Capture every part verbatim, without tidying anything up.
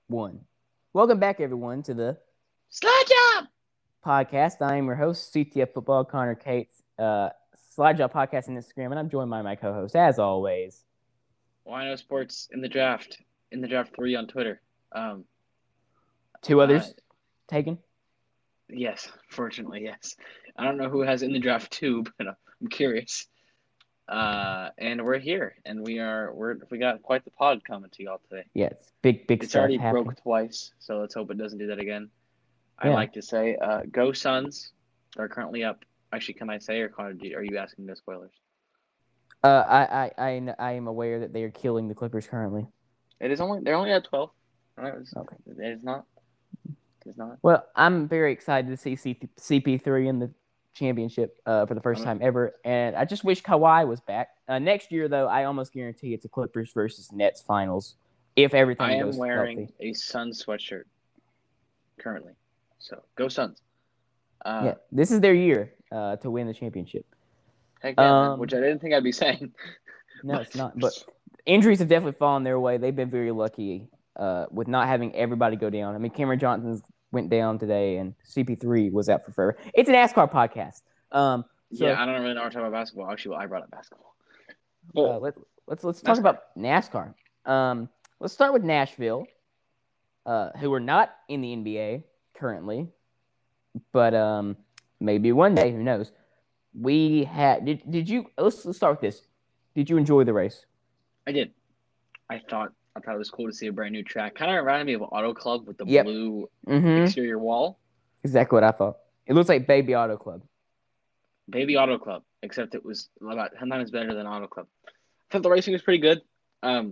one. Welcome back, everyone, to the Slide Job podcast. I am your host, C T F Football, Connor Cates, uh, Slide Job Podcast on Instagram, and I'm joined by my co-host, as always. Wino Sports in the draft, in the draft three on Twitter. Um, Two others uh, taken. yes, fortunately, yes. I don't know who has in the draft two, but I'm curious. Uh, and we're here, and we are we're we got quite the pod coming to y'all today. Yes, big big It's stuff already happening. broke twice, so let's hope it doesn't do that again. Yeah. I like to say, uh, go Suns. They're currently up. Actually, can I say, or Connor, are you asking no spoilers? Uh, I, I I I am aware that they are killing the Clippers currently. It is only they're only at twelve. It's, Okay. It's not. It's not. Well, I'm very excited to see C P three in the championship uh, for the first I'm- time ever, and I just wish Kawhi was back. Uh, next year, though, I almost guarantee it's a Clippers versus Nets finals if everything I am goes wearing healthy. a Suns sweatshirt currently. So go Suns. Uh, Yeah, this is their year uh, to win the championship. Heck yeah, man, Um, which I didn't think I'd be saying. No, it's not. But injuries have definitely fallen their way. They've been very lucky uh, with not having everybody go down. I mean, Cameron Johnson went down today, and C P three was out for forever. It's a NASCAR podcast. Um, so, yeah, I don't really know what to talk about basketball. Actually, well, I brought up basketball. But uh, let, let's let's talk NASCAR. about NASCAR. Um, let's start with Nashville, uh, who are not in the N B A currently, but um, maybe one day, who knows? We had did did you? Let's let's start with this. Did you enjoy the race? I did. I thought I thought it was cool to see a brand new track. Kind of reminded me of Auto Club with the Yep. blue Mm-hmm. exterior wall. Exactly what I thought. It looks like Baby Auto Club. Baby Auto Club, except it was about ten times better than Auto Club. I thought the racing was pretty good. Um,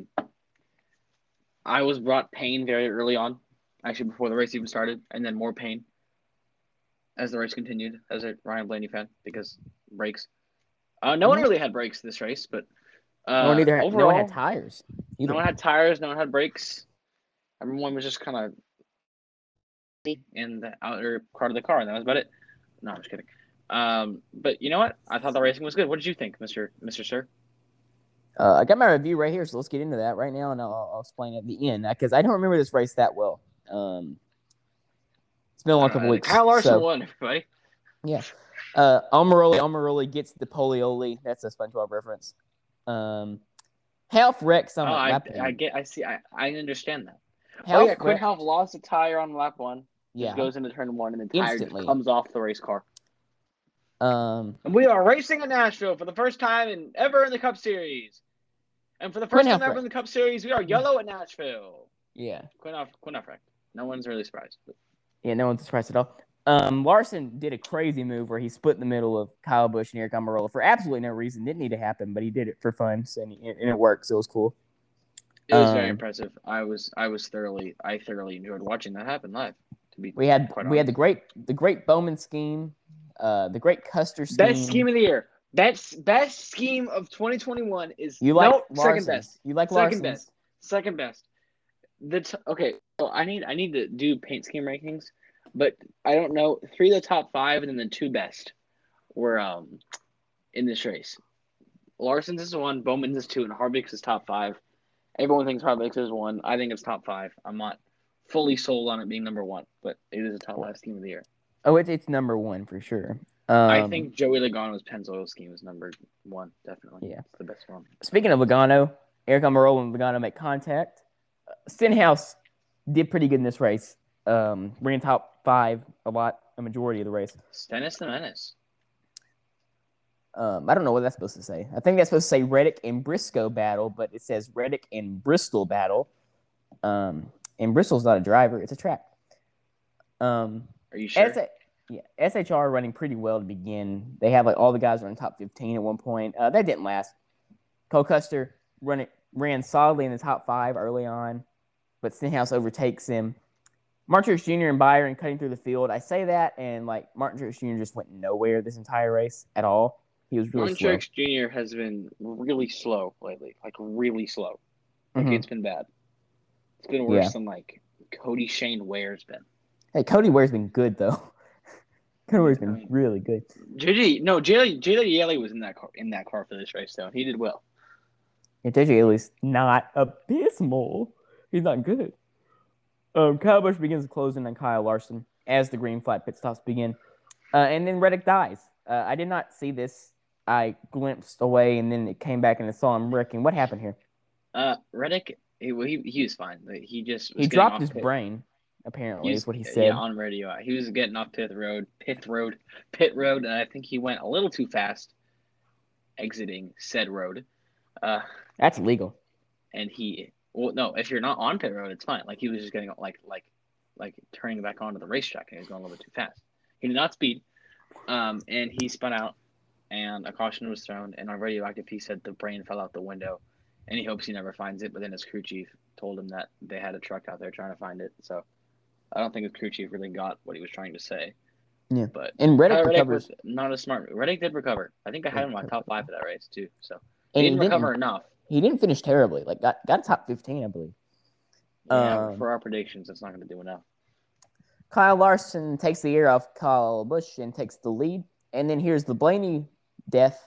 I was brought pain very early on, actually before the race even started, and then more pain as the race continued as a Ryan Blaney fan because brakes. Uh, no one Mhm. really had brakes this race, but uh, no one either. Had, overall, no one had tires. Either. no one had tires, no one had brakes. Everyone was just kind of in the outer part of the car, and that was about it. No, I'm just kidding. Um, but you know what? I thought the racing was good. What did you think, Mister Mister Sir? Uh, I got my review right here, so let's get into that right now, and I'll, I'll explain at the end because I don't remember this race that well. Um, it's been a long couple Uh, weeks. Kyle Larson so, won, everybody. Yeah. Uh, Almiroli, Almiroli gets the Polioli. That's a SpongeBob reference. Um, Half wrecks on Oh, the I, lap I one. get, I see, I, I understand that. Half oh yeah, Quinn wrecked- Half lost a tire on lap one. Yeah. Just goes into turn one, and the tire just Instantly. comes off the race car. Um, And we are racing in Nashville for the first time in ever in the Cup Series. And for the first Quinn time Half ever in the Cup Series, we are yellow at Nashville. yeah. Quinn Half, Quinn Half wrecked. No one's really surprised. But Yeah, no one's surprised at all. Um, Larson did a crazy move where he split in the middle of Kyle Busch and Eric Almirola for absolutely no reason. Didn't need to happen, but he did it for fun, so, and, and it worked, so it was cool. It was very Um, impressive. I was, I was thoroughly, I thoroughly enjoyed watching that happen live. To be We had quite we had the honest. great the great Bowman scheme, uh, the great Custer scheme. Best scheme of the year. Best best scheme of twenty twenty-one is You like no, second Larson's. best. You like Second Larson's. best. Second best. The t- okay, so I need I need to do paint scheme rankings, but I don't know. Three of the top five and then the two best were um in this race. Larson's is one, Bowman's is two, and Harvick's is top five. Everyone thinks Harvick's is one. I think it's top five. I'm not fully sold on it being number one, but it is a top five scheme of the year. Oh, it's it's number one for sure. Um, I think Joey Logano's Pennzoil scheme is number one, definitely. Yeah. It's the best one. Speaking of Logano, Eric Almirola and Logano make contact. Uh, Stenhouse did pretty good in this race. Um, ran top five a lot, a majority of the race. Stennis the Menace. Um, I don't know what that's supposed to say. I think that's supposed to say Reddick and Briscoe battle, but it says Reddick and Bristol battle. Um, and Bristol's not a driver; it's a track. Um, Are you sure? S- yeah, S H R running pretty well to begin. They had like all the guys running top fifteen at one point. Uh, that didn't last. Cole Custer run ran solidly in the top five early on, but Stenhouse overtakes him. Martin Truex Junior and Byron cutting through the field. I say that, and like Martin Truex Junior just went nowhere this entire race at all. He was really Martin slow. Truex Junior has been really slow lately, like really slow. Like Mhm. it's been bad. It's been worse Yeah. than like Cody Shane Ware's been. Hey, Cody Ware's been good though. Cody Ware's been really good. J J no J J Yeley was in that car in that car for this race though. He did well. Yeah, J J Haley's not abysmal. He's not good. Um, Kyle Busch begins closing on Kyle Larson as the green flag pit stops begin. Uh, and then Reddick dies. Uh, I did not see this. I glimpsed away, and then it came back and I saw him wrecking. What happened here? Uh, Reddick, he, he he was fine. He just was He getting dropped off his pit. brain, apparently, He was, is what he yeah, said. on radio. He was getting off pit road, pit road, pit road, and I think he went a little too fast, exiting said road. Uh, That's illegal. and he, well, no, if you're not on pit road, it's fine. Like he was just getting like like like turning back onto the racetrack, and he was going a little bit too fast. He did not speed, um, and he spun out, and a caution was thrown. And on radioactive, he said the brain fell out the window, and he hopes he never finds it. But then his crew chief told him that they had a truck out there trying to find it. So I don't think his crew chief really got what he was trying to say. Yeah. But And Reddick Tyler Reddick recovers. was not a smart. Reddick did recover. I think I had Yeah, him in my top five of that race too. So And he he didn't recover didn't. enough. He didn't finish terribly. Like got got a top fifteen, I believe. Yeah, Um, for our predictions, that's not going to do enough. Kyle Larson takes the air off Kyle Busch and takes the lead. And then here's the Blaney death.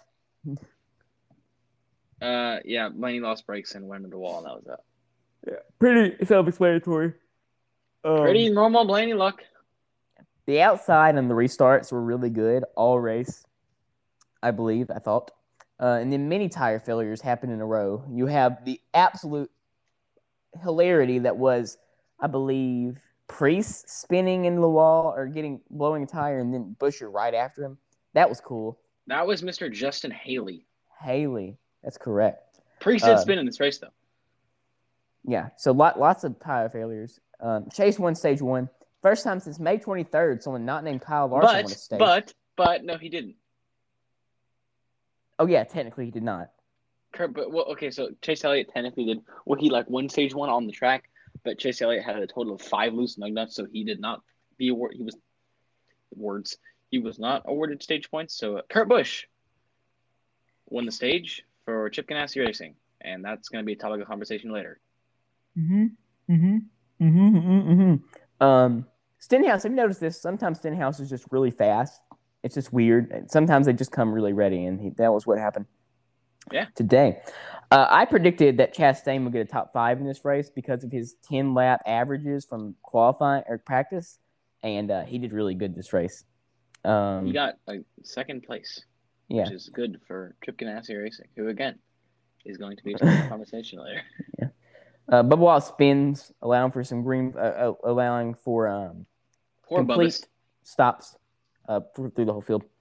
Uh, yeah, Blaney lost brakes and went into the wall, and that was that. Yeah, pretty self-explanatory. Um, Pretty normal Blaney luck. The outside and the restarts were really good all race, I believe, I thought. Uh, and then many tire failures happened in a row. You have the absolute hilarity that was, I believe, Priest spinning in the wall or getting blowing a tire, and then Busher right after him. That was cool. That was Mister Justin Haley. Haley, that's correct. Priest did Uh, spin in this race, though. Yeah, so lot, lots of tire failures. Um, Chase won stage one. First time since May twenty-third, someone not named Kyle Larson won a But, stage. but, but, no, he didn't. Oh, yeah, technically he did not. Kurt, but well, okay, so Chase Elliott technically did. Well, he like won stage one on the track, but Chase Elliott had a total of five loose lug nuts, so he did not be awarded. He was words. He was not awarded stage points. So uh, Kurt Busch won the stage for Chip Ganassi Racing, and that's going to be a topic of conversation later. Mm-hmm. Mm-hmm. Mm-hmm. Mm-hmm. Um, Stenhouse, have you noticed this? Sometimes Stenhouse is just really fast. It's just weird. And sometimes they just come really ready, and he, that was what happened. Yeah. Today, uh, I predicted that Chastain would get a top five in this race because of his ten lap averages from qualifying or practice, and uh, he did really good this race. Um, He got like second place, yeah. which is good for Chip Ganassi Racing, who again is going to be a topic of conversation later. Yeah. Uh, Bubba Wallace spins, allowing for some green, uh, uh, allowing for um, Poor complete Bubba's. stops uh, through the whole field.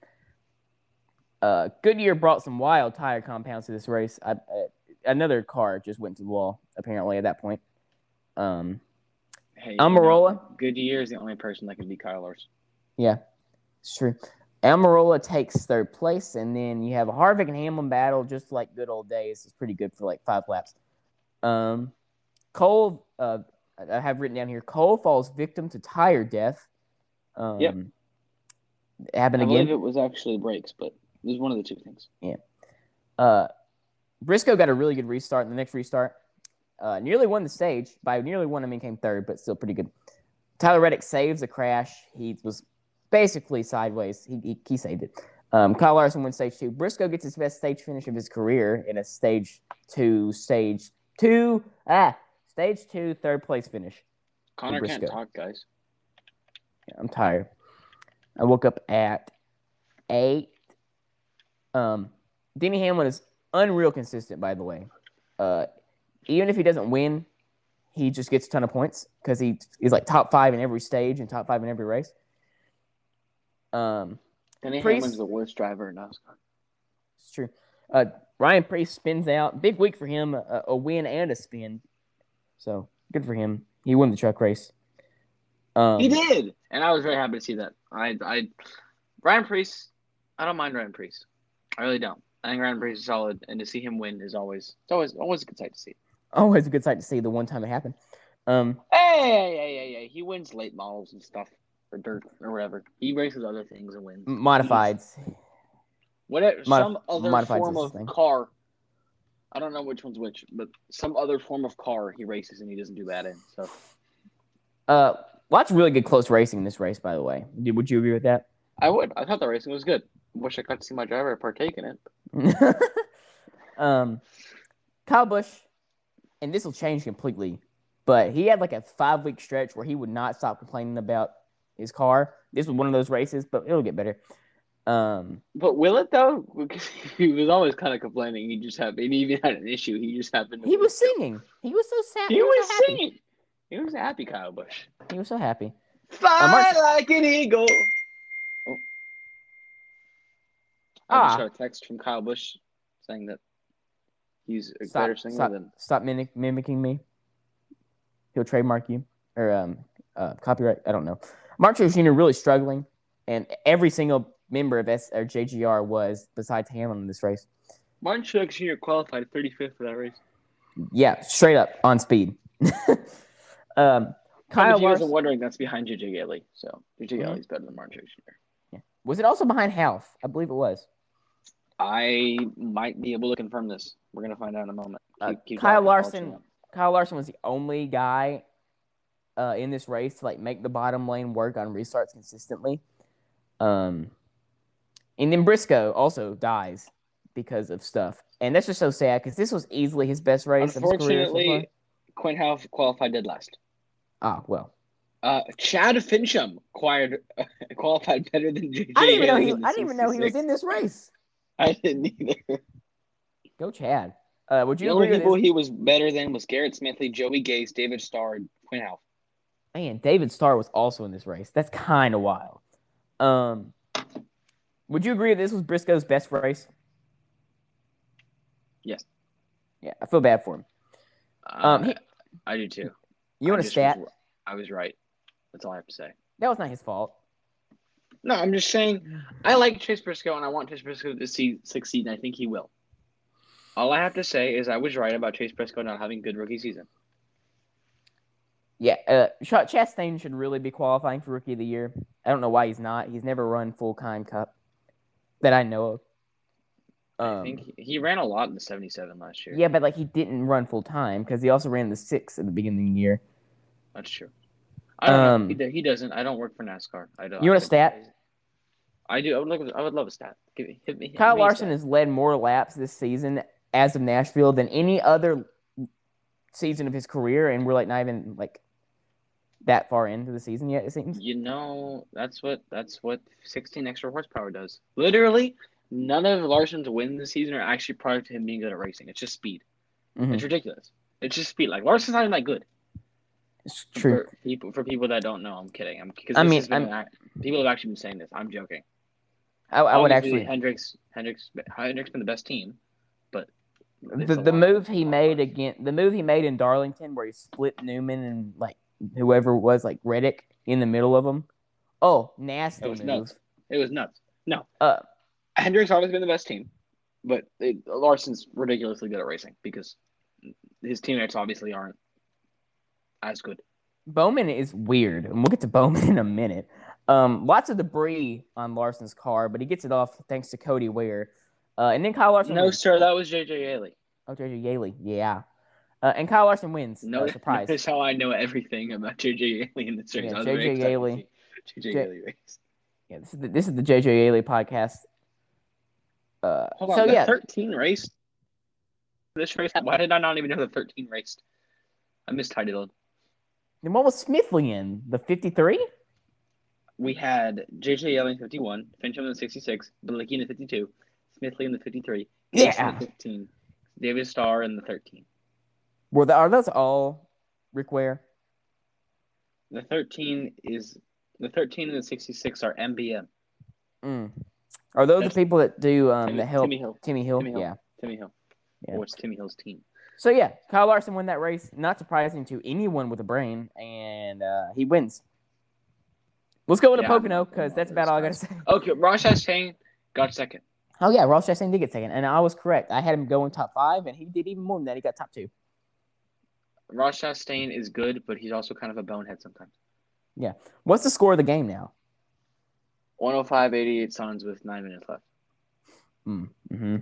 Uh, Goodyear brought some wild tire compounds to this race. I, uh, another car just went to the wall, apparently, at that point. Um, Hey, Almirola. You know, Goodyear is the only person that can beat Kyle Larson. Yeah, it's true. Almirola takes third place, and then you have a Harvick and Hamlin battle, just like good old days. It's pretty good for like five laps. Um, Cole, uh, I have written down here, Cole falls victim to tire death. Um, Yep. It happened I again. believe it was actually brakes, but it was one of the two things. Yeah. Uh, Briscoe got a really good restart in the next restart. Uh, nearly won the stage. By nearly won, I mean came third, but still pretty good. Tyler Reddick saves a crash. He was basically sideways. He he, he saved it. Um, Kyle Larson won stage two. Briscoe gets his best stage finish of his career in a stage two, stage two, ah, stage two, third place finish. Connor can't Briscoe. talk, guys. Yeah, I'm tired. I woke up at eight. Um, Denny Hamlin is unreal consistent, by the way. Uh, even if he doesn't win, he just gets a ton of points because he is like top five in every stage and top five in every race. Um, Denny Priest- Hamlin's the worst driver in NASCAR. it's true. Uh, Ryan Priest spins out. Big week for him, a, a win and a spin. So good for him. He won the truck race. Um, He did, and I was very happy to see that. I, I, Ryan Priest, I don't mind Ryan Priest. I really don't. I think Ryan Priest is solid, and to see him win is always, it's always, always a good sight to see. Always a good sight to see the one time it happened. Um, Hey, hey, hey, hey, hey. He wins late models and stuff, or dirt, or whatever. He races other things and wins. modifieds. Whatever, Modif- some other modifieds form is of his thing. car. I don't know which one's which, but some other form of car he races and he doesn't do bad in. So Uh, lots of really good close racing in this race, by the way. Did- Would you agree with that? I would. I thought the racing was good. Wish I got to see my driver partake in it. um, Kyle Busch, and this will change completely, But he had like a five week stretch where he would not stop complaining about his car. This was one of those races, but it'll get better. Um, But will it though? Because he was always kind of complaining. He just happened. He even had an issue. He just happened to. he win. was singing. He was so sad. He, He, was, was so happy. singing. He was happy, Kyle Busch. He was so happy. Fly Uh, Mark- like an eagle. Oh. I Ah. just got a text from Kyle Busch saying that he's a Stop, better singer stop, than. stop mimic, mimicking me. He'll trademark you or um, uh, copyright. I don't know. Mark Truex Junior really struggling, and every single member of S or J G R was besides Hamlin in this race. Martin Truex Junior qualified thirty-fifth for that race. Yeah, straight up on speed. um, Kyle If you guys are Larson. wondering, that's behind J J Gailey. So J J Mhm. Gailey's better than Martin Truex Junior Yeah. Was it also behind Half? I believe it was. I might be able to confirm this. We're gonna find out in a moment. Uh, Keep- keep Kyle driving, Larson. I'll let Kyle Larson was the only guy uh, in this race to like make the bottom lane work on restarts consistently. Um, and then Briscoe also dies because of stuff, and that's just so sad because this was easily his best race of his career so far. Unfortunately, Quinn Half qualified dead last. Ah, well, Uh, Chad Fincham acquired, uh, qualified better than J J. I didn't even know Haley he. in the I didn't even know he was in this race. I didn't either. Go Chad. Uh, would The you only agree with people this? he was better than was Garrett Smithley, Joey Gase, David Starr, and Quinn Half. Man, David Starr was also in this race. That's kind of wild. Um, would you agree that this was Briscoe's best race? Yes. Yeah, I feel bad for him. Uh, Um, he- I do too. You I want a just stat? Was, I was right. That's all I have to say. That was not his fault. No, I'm just saying I like Chase Briscoe and I want Chase Briscoe to see, succeed, and I think he will. All I have to say is I was right about Chase Briscoe not having a good rookie season. Yeah, uh, Ch- Chastain should really be qualifying for Rookie of the Year. I don't know why he's not. He's never run full time Cup that I know of. Um, I think he, he ran a lot in the seventy-seven last year. Yeah, but like he didn't run full time because he also ran the six at the beginning of the year. That's true. I don't Um, know. He, he doesn't. I don't work for NASCAR. I don't. You want I a stat? I do. I would love. I would love a stat. Give me. Hit me. Hit Kyle me a Larson stat. has led more laps this season as of Nashville than any other season of his career, and we're like not even like that far into the season yet. It seems. You know, that's what that's what sixteen extra horsepower does. Literally, none of Larson's wins this season are actually product of him being good at racing. It's just speed. Mhm. It's ridiculous. It's just speed. Like Larson's not even that good. It's true. For people, for people that don't know, I'm kidding. I'm because I this mean, has been I'm- an act- people have actually been saying this. I'm joking. I, I would Obviously, actually. Hendricks, Hendricks, Hendricks been the best team, but it's The, a the lot. move he made again, the move he made in Darlington, where he split Newman and like whoever it was, like Reddick, in the middle of them. Oh, nasty It was move. nuts. It was nuts. No, Uh, Hendricks always been the best team, but it, Larson's ridiculously good at racing because his teammates obviously aren't as good. Bowman is weird, and we'll get to Bowman in a minute. Um, lots of debris on Larson's car, but he gets it off thanks to Cody Ware. Uh, and then Kyle Larson No, wins. sir, that was J J Haley. Oh, J J Yaley, yeah. Uh, and Kyle Larson wins. No, uh, surprise. Notice how I know everything about J J Haley in this race. Yeah, I was J J very excited to Haley. see J J J- Haley race. Yeah, this is the, this is the J J Yaley podcast. Uh, Hold on, so the yeah, thirteen raced. This race, why did I not even know the thirteen raced? I missed Ty Dillon. then what was Smithley in the fifty-three? We had J J Haley in fifty-one, Fincham in the sixty-six, Bilicki in the fifty-two, Smithley in the fifty-three, Gase Yeah. in the fifteen, David Starr in the thirteen. Were the, are those all Rick Ware? The thirteen is the thirteen and the sixty-six are M B M. Mm. Are those That's the people that do um Timmy- that help Timmy Hill. Timmy Hill? Timmy Hill. Yeah. Timmy Hill. Yeah. Or it's Timmy Hill's team. So yeah, Kyle Larson won that race. Not surprising to anyone with a brain, and uh, he wins. Let's go with Yeah, the I'm Pocono not- because I'm that's not about all I gotta surprised. say. Okay, Ross Chastain got second. Oh yeah, Ross Chastain did get second, and I was correct. I had him going top five, and he did even more than that. He got top two. Ross Chastain is good, but he's also kind of a bonehead sometimes. What's the score of the game now? one oh five eighty-eight Suns with nine minutes left. Mm, hmm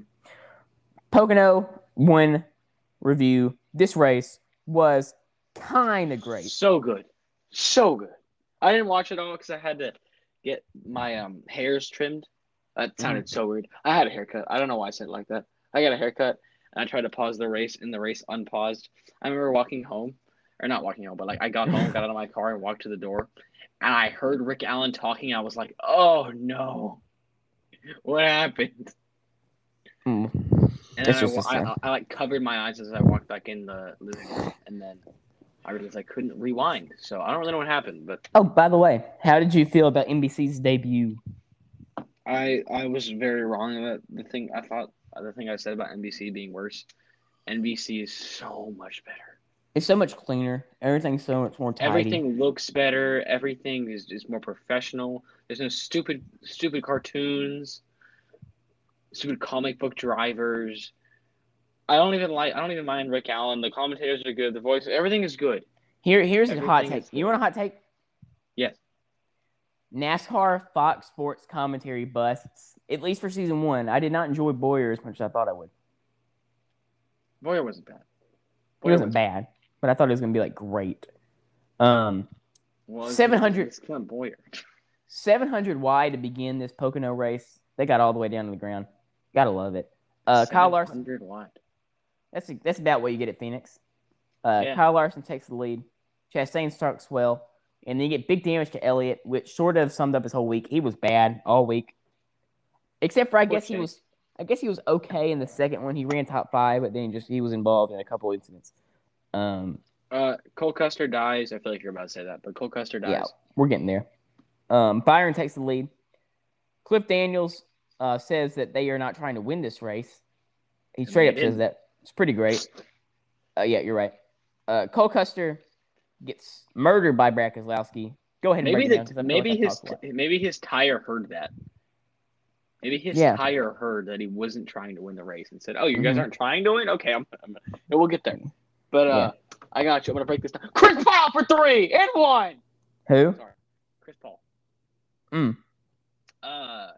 Pocono win review. This race was kind of great. So good. So good. I didn't watch it all because I had to get my um hairs trimmed. That sounded so weird. I had a haircut. I don't know why I said it like that. I got a haircut, and I tried to pause the race, and the race unpaused. I remember walking home or not walking home, but like I got home, got out of my car, and walked to the door, and I heard Rick Allen talking. I was like, "Oh no, what happened?" Mm. And It's then I, just the wa- I, same. I, I like covered my eyes as I walked back in the living room, and then I realized I couldn't rewind. So I don't really know what happened, but Oh, by the way, how did you feel about N B C's debut? I I was very wrong about the thing. I thought the thing I said about N B C being worse. N B C is so much better. It's so much cleaner. Everything's so much more tidy. Everything looks better. Everything is, is more professional. There's no stupid stupid cartoons, stupid comic book drivers. I don't even like. I don't even mind Rick Allen. The commentators are good. The voice, everything is good. Here, here's a hot Everything take. is You good. want a hot take? Yes. NASCAR Fox Sports commentary busts, at least for season one. I did not enjoy Boyer as much as I thought I would. Boyer wasn't bad. He wasn't bad, but I thought it was going to be like great. Um, Well, seven hundred, it's not Boyer. seven hundred wide to begin this Pocono race. They got all the way down to the ground. Gotta love it. Uh, Kyle Larson. seven hundred wide. That's that's about what you get at Phoenix. Uh, Yeah. Kyle Larson takes the lead. Chastain starts well. And then you get big damage to Elliott, which sort of summed up his whole week. He was bad all week. Except for I guess he was I guess he was okay in the second one. He ran top five, but then he just he was involved in a couple incidents. Um Uh Cole Custer dies. I feel like you're about to say that, but Cole Custer dies. Yeah, we're getting there. Um Byron takes the lead. Cliff Daniels uh, says that they are not trying to win this race. He And straight they up says didn't. that. It's pretty great. Uh, yeah, you're right. Uh, Cole Custer gets murdered by Brad Keselowski. Go ahead and Maybe break it down, 'cause I the feel maybe like I his talked a lot. maybe his tire heard that. Maybe his Yeah. tire heard that he wasn't trying to win the race and said, "Oh, you guys Mhm. aren't trying to win? Okay, I'm, I'm we'll get there." But uh, Yeah. I got you. I'm gonna break this down. Chris Paul for three and one. Who? Sorry, Chris Paul. Mm. Uh,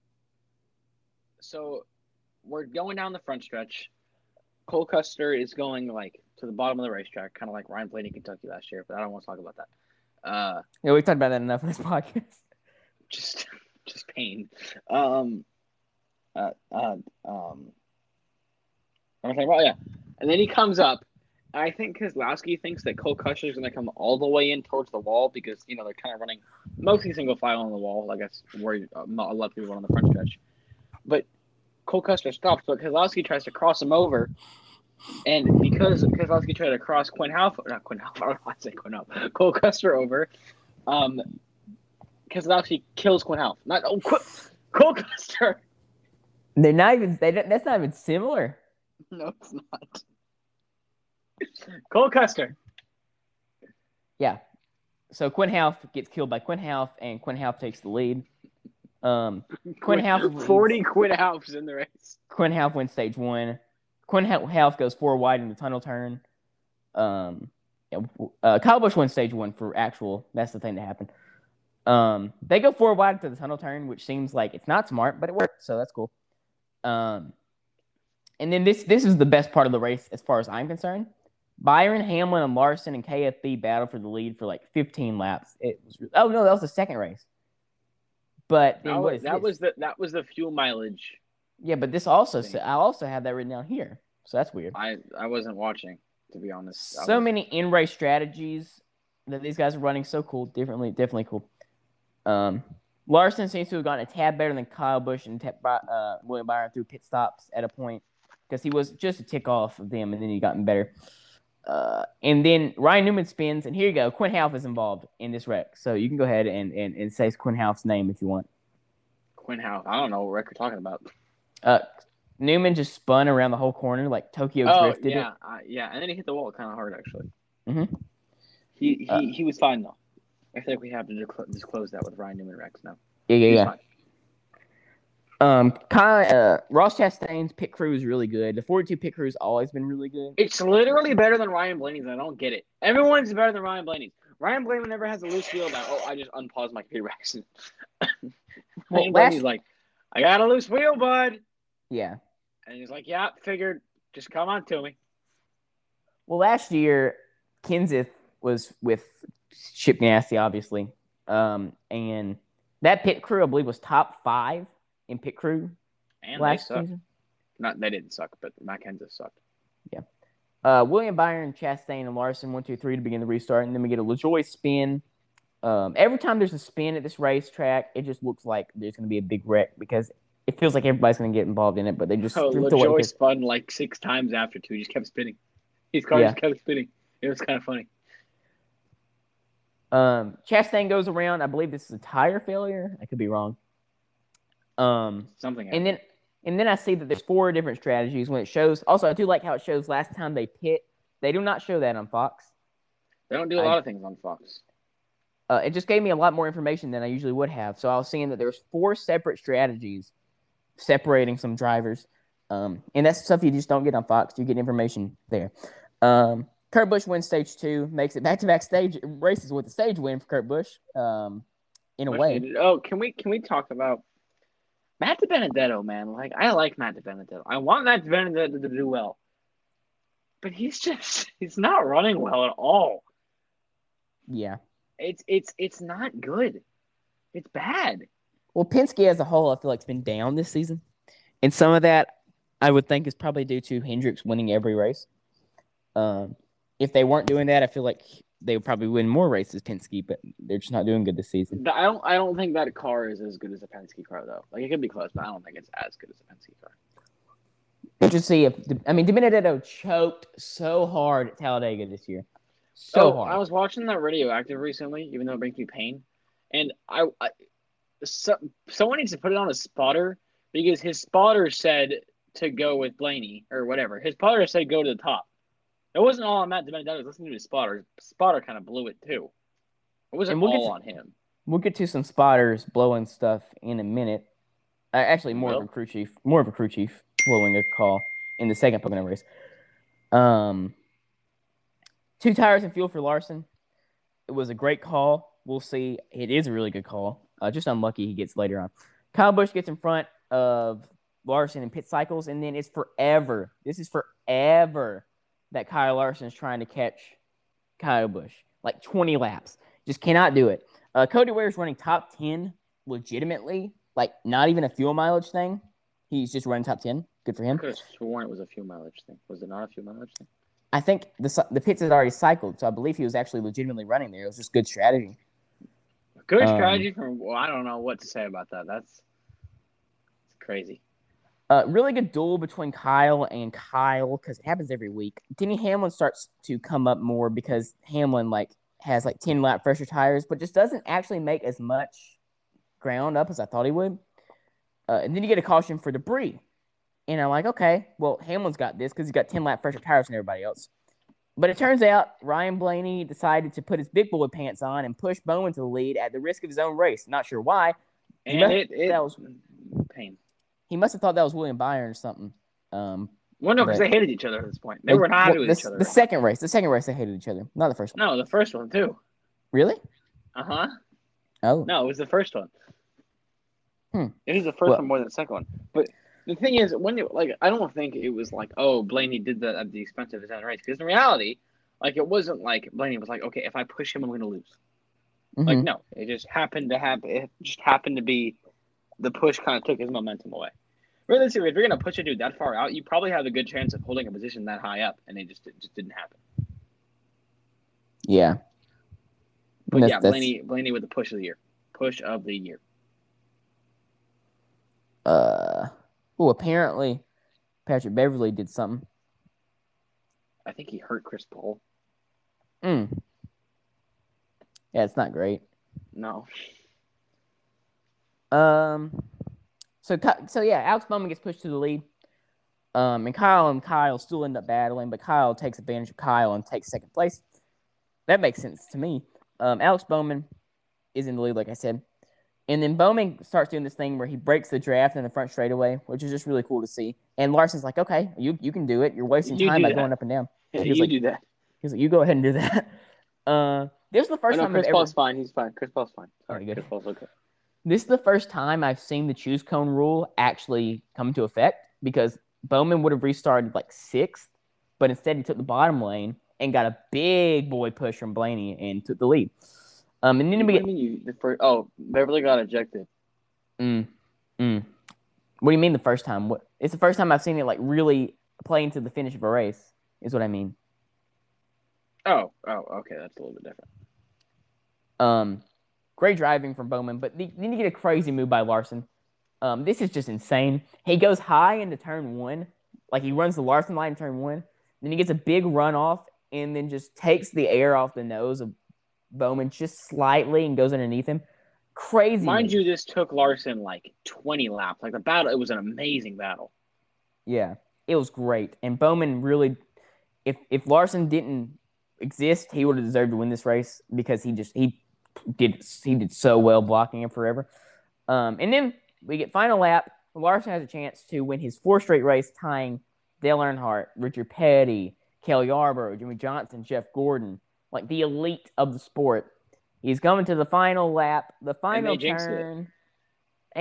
so we're going down the front stretch. Cole Custer is going like to the bottom of the racetrack, kind of like Ryan Blaney, Kentucky last year. But I don't want to talk about that. Uh, Yeah, we talked about that enough in this podcast. just, just pain. Um, uh, uh, um, what am I talking about? Yeah, and then he comes up. I think Keselowski thinks that Cole Custer is going to come all the way in towards the wall because you know they're kind of running mostly single file on the wall. I guess where a lot of people on the front stretch, but Cole Custer stops, but Keselowski tries to cross him over, and because Keselowski tried to cross Quinn Half, not Quinn Half, I don't know why I say Quinn Half, Cole Custer over, um, Keselowski kills Quinn Half. Not oh, Qu- Cole Custer. They're not even. They don't, that's not even similar. No, it's not. Cole Custer. Yeah. So Quinn Half gets killed by Quinn Half, and Quinn Half takes the lead. Um, Quinn Half forty Quinn Halfs in the race. Quinn Half wins stage one. Quinn Half goes four wide in the tunnel turn. Um, yeah, uh, Kyle Busch wins stage one for actual. That's the thing that happened. Um, they go four wide into the tunnel turn, which seems like it's not smart, but it worked, so that's cool. Um, and then this this is the best part of the race as far as I'm concerned. Byron, Hamlin, and Larson and K F B battled for the lead for like fifteen laps. It was oh no, that was the second race. But then that, what was, is that this? was the that was the fuel mileage. Yeah, but this also thing. I also have that written down here, so that's weird. I I wasn't watching, to be honest. I So was... many in-race strategies that these guys are running. So cool, differently, definitely cool. Um, Larson seems to have gotten a tad better than Kyle Busch and uh, William Byron through pit stops at a point because he was just a tick off of them, and then he gotten better. Uh, and then Ryan Newman spins, and here you go. Quinn Half is involved in this wreck, so you can go ahead and, and, and say Quinn Half's name if you want. Quinn Half. I don't know what wreck you're talking about. Uh, Newman just spun around the whole corner like Tokyo oh, drifted yeah, it. uh, yeah, and then he hit the wall kind of hard actually. Mm-hmm. He he uh, he was fine though. I feel like we have to disclose that with Ryan Newman wrecks now. Yeah, yeah, He's yeah. Fine. Um, Kyle, uh, Ross Chastain's pit crew is really good. The forty-two pit crew's always been really good. It's literally better than Ryan Blaney's. I don't get it. Everyone's better than Ryan Blaney's. Ryan Blaney never has a loose wheel now. Oh, I just unpaused my computer accident. Well, Ryan last- Blaney's like, I got a loose wheel, bud. Yeah. And he's like, yeah, figured. Just come on to me. Well, last year, Kenseth was with Chip Ganassi, obviously. Um, and that pit crew, I believe, was top five in pit crew And last they sucked. season. Not they didn't suck, but Matt Kenseth sucked. Yeah. Uh, William Byron, Chastain, and Larson, one, two, three to begin the restart. And then we get a LaJoie spin. Um, every time there's a spin at this racetrack, it just looks like there's going to be a big wreck because it feels like everybody's going to get involved in it, but they just Oh, drift away LaJoy because, spun like six times after too. He just kept spinning. His car yeah. just kept spinning. It was kind of funny. Um, Chastain goes around. I believe this is a tire failure. I could be wrong. Um, Something and happened. then and then I see that there's four different strategies when it shows. Also, I do like how it shows last time they pit. They do not show that on Fox. They don't do a I, lot of things on Fox. uh, it just gave me a lot more information than I usually would have. So I was seeing that there's four separate strategies separating some drivers. Um, and that's stuff you just don't get on Fox. You get information there. Um, Kurt Busch wins stage two, makes it back-to-back stage races with a stage win for Kurt Busch. Um, in a Much way. needed. Oh, can we can we talk about Matt DiBenedetto, man? Like I like Matt DiBenedetto. I want Matt DiBenedetto to do well, but he's just he's not running well at all. Yeah. It's it's it's not good. It's bad. Well, Penske as a whole, I feel like it's been down this season, and some of that I would think is probably due to Hendricks winning every race. Um, if they weren't doing that, I feel like they would probably win more races, Penske, but they're just not doing good this season. I don't I don't think that car is as good as a Penske car though. Like it could be close, but I don't think it's as good as a Penske car. We'll just see if I mean DiBenedetto choked so hard at Talladega this year, so oh, hard. I was watching that Radioactive recently, even though it brings me pain, and I, I so, someone needs to put it on a spotter because his spotter said to go with Blaney or whatever. His spotter said go to the top. It wasn't all on Matt DiBenedetto. I was listening to his spotter. His spotter kind of blew it too. It wasn't we'll all to, on him. We'll get to some spotters blowing stuff in a minute. Uh, actually, more Will? of a crew chief, more of a crew chief blowing a call in the second Pocono race. Um, two tires and fuel for Larson. It was a great call. We'll see. It is a really good call. Uh, just unlucky he gets later on. Kyle Busch gets in front of Larson in pit cycles, and then it's forever. This is forever that Kyle Larson is trying to catch Kyle Busch. Like twenty laps. Just cannot do it. Uh, Cody Ware is running top ten legitimately. Like not even a fuel mileage thing. He's just running top ten. Good for him. I could have sworn it was a fuel mileage thing. Was it not a fuel mileage thing? I think the the pits had already cycled, so I believe he was actually legitimately running there. It was just good strategy. Good Um, strategy from. Well, I don't know what to say about that. That's, that's crazy. Uh, really good duel between Kyle and Kyle because it happens every week. Denny Hamlin starts to come up more because Hamlin like has like ten lap fresher tires, but just doesn't actually make as much ground up as I thought he would. Uh, and then you get a caution for debris. And I'm like, okay, well, Hamlin's got this because he's got ten lap fresher tires than everybody else. But it turns out Ryan Blaney decided to put his big boy pants on and push Bowman to the lead at the risk of his own race. Not sure why. And must, it, it that was pain. He must have thought that was William Byron or something. Um, well, no, because they hated each other at this point. They, they were not well, with the, each other. The second race, the second race, they hated each other. Not the first one. No, the first one too. Really? Uh huh. Oh. No, it was the first one. Hmm. It was the first well, one more than the second one. But the thing is, when you like, I don't think it was like, oh, Blaney did that at the expense of his own race. Because in reality, like, it wasn't like Blaney was like, okay, if I push him, I'm going to lose. Mm-hmm. Like, no, it just happened to happen. It just happened to be the push kind of took his momentum away. Realistically, if you're going to push a dude that far out, you probably have a good chance of holding a position that high up, and it just it just didn't happen. Yeah. But that's, yeah, Blaney that's... Blaney with the push of the year, push of the year. Uh, well, apparently Patrick Beverly did something. I think he hurt Chris Paul. Hmm. Yeah, it's not great. No. Um. So, so yeah, Alex Bowman gets pushed to the lead. Um, and Kyle and Kyle still end up battling, but Kyle takes advantage of Kyle and takes second place. That makes sense to me. Um, Alex Bowman is in the lead, like I said. And then Bowman starts doing this thing where he breaks the draft in the front straightaway, which is just really cool to see. And Larson's like, okay, you you can do it. You're wasting you time by that. going up and down. Yeah, he was you like, do that. He was like, you go ahead and do that. Uh, this is the first oh, no, time Chris I've Paul's ever... fine. He's fine. Chris Paul's fine. Sorry, good. Chris Paul's okay. This is the first time I've seen the choose cone rule actually come into effect because Bowman would have restarted like sixth, but instead he took the bottom lane and got a big boy push from Blaney and took the lead. Um, and then what we do get... you mean you, the first, oh, Beverly got ejected. Mm, mm. What do you mean the first time? What? It's the first time I've seen it like really play into the finish of a race. is what I mean. Oh, oh, okay, that's a little bit different. Um, great driving from Bowman, but then you get a crazy move by Larson. Um, this is just insane. He goes high into turn one, like he runs the Larson line in turn one. Then he gets a big run off and then just takes the air off the nose of Bowman just slightly and goes underneath him. Crazy. Mind move. you, this took Larson like twenty laps. Like the battle, it was an amazing battle. Yeah, it was great. And Bowman really, if if Larson didn't exist, he would have deserved to win this race because he just he did he did so well blocking him forever. Um, and then we get final lap. Larson has a chance to win his fourth straight race, tying Dale Earnhardt, Richard Petty, Cale Yarborough, Jimmy Johnson, Jeff Gordon, like the elite of the sport. He's coming to the final lap, the final turn, it.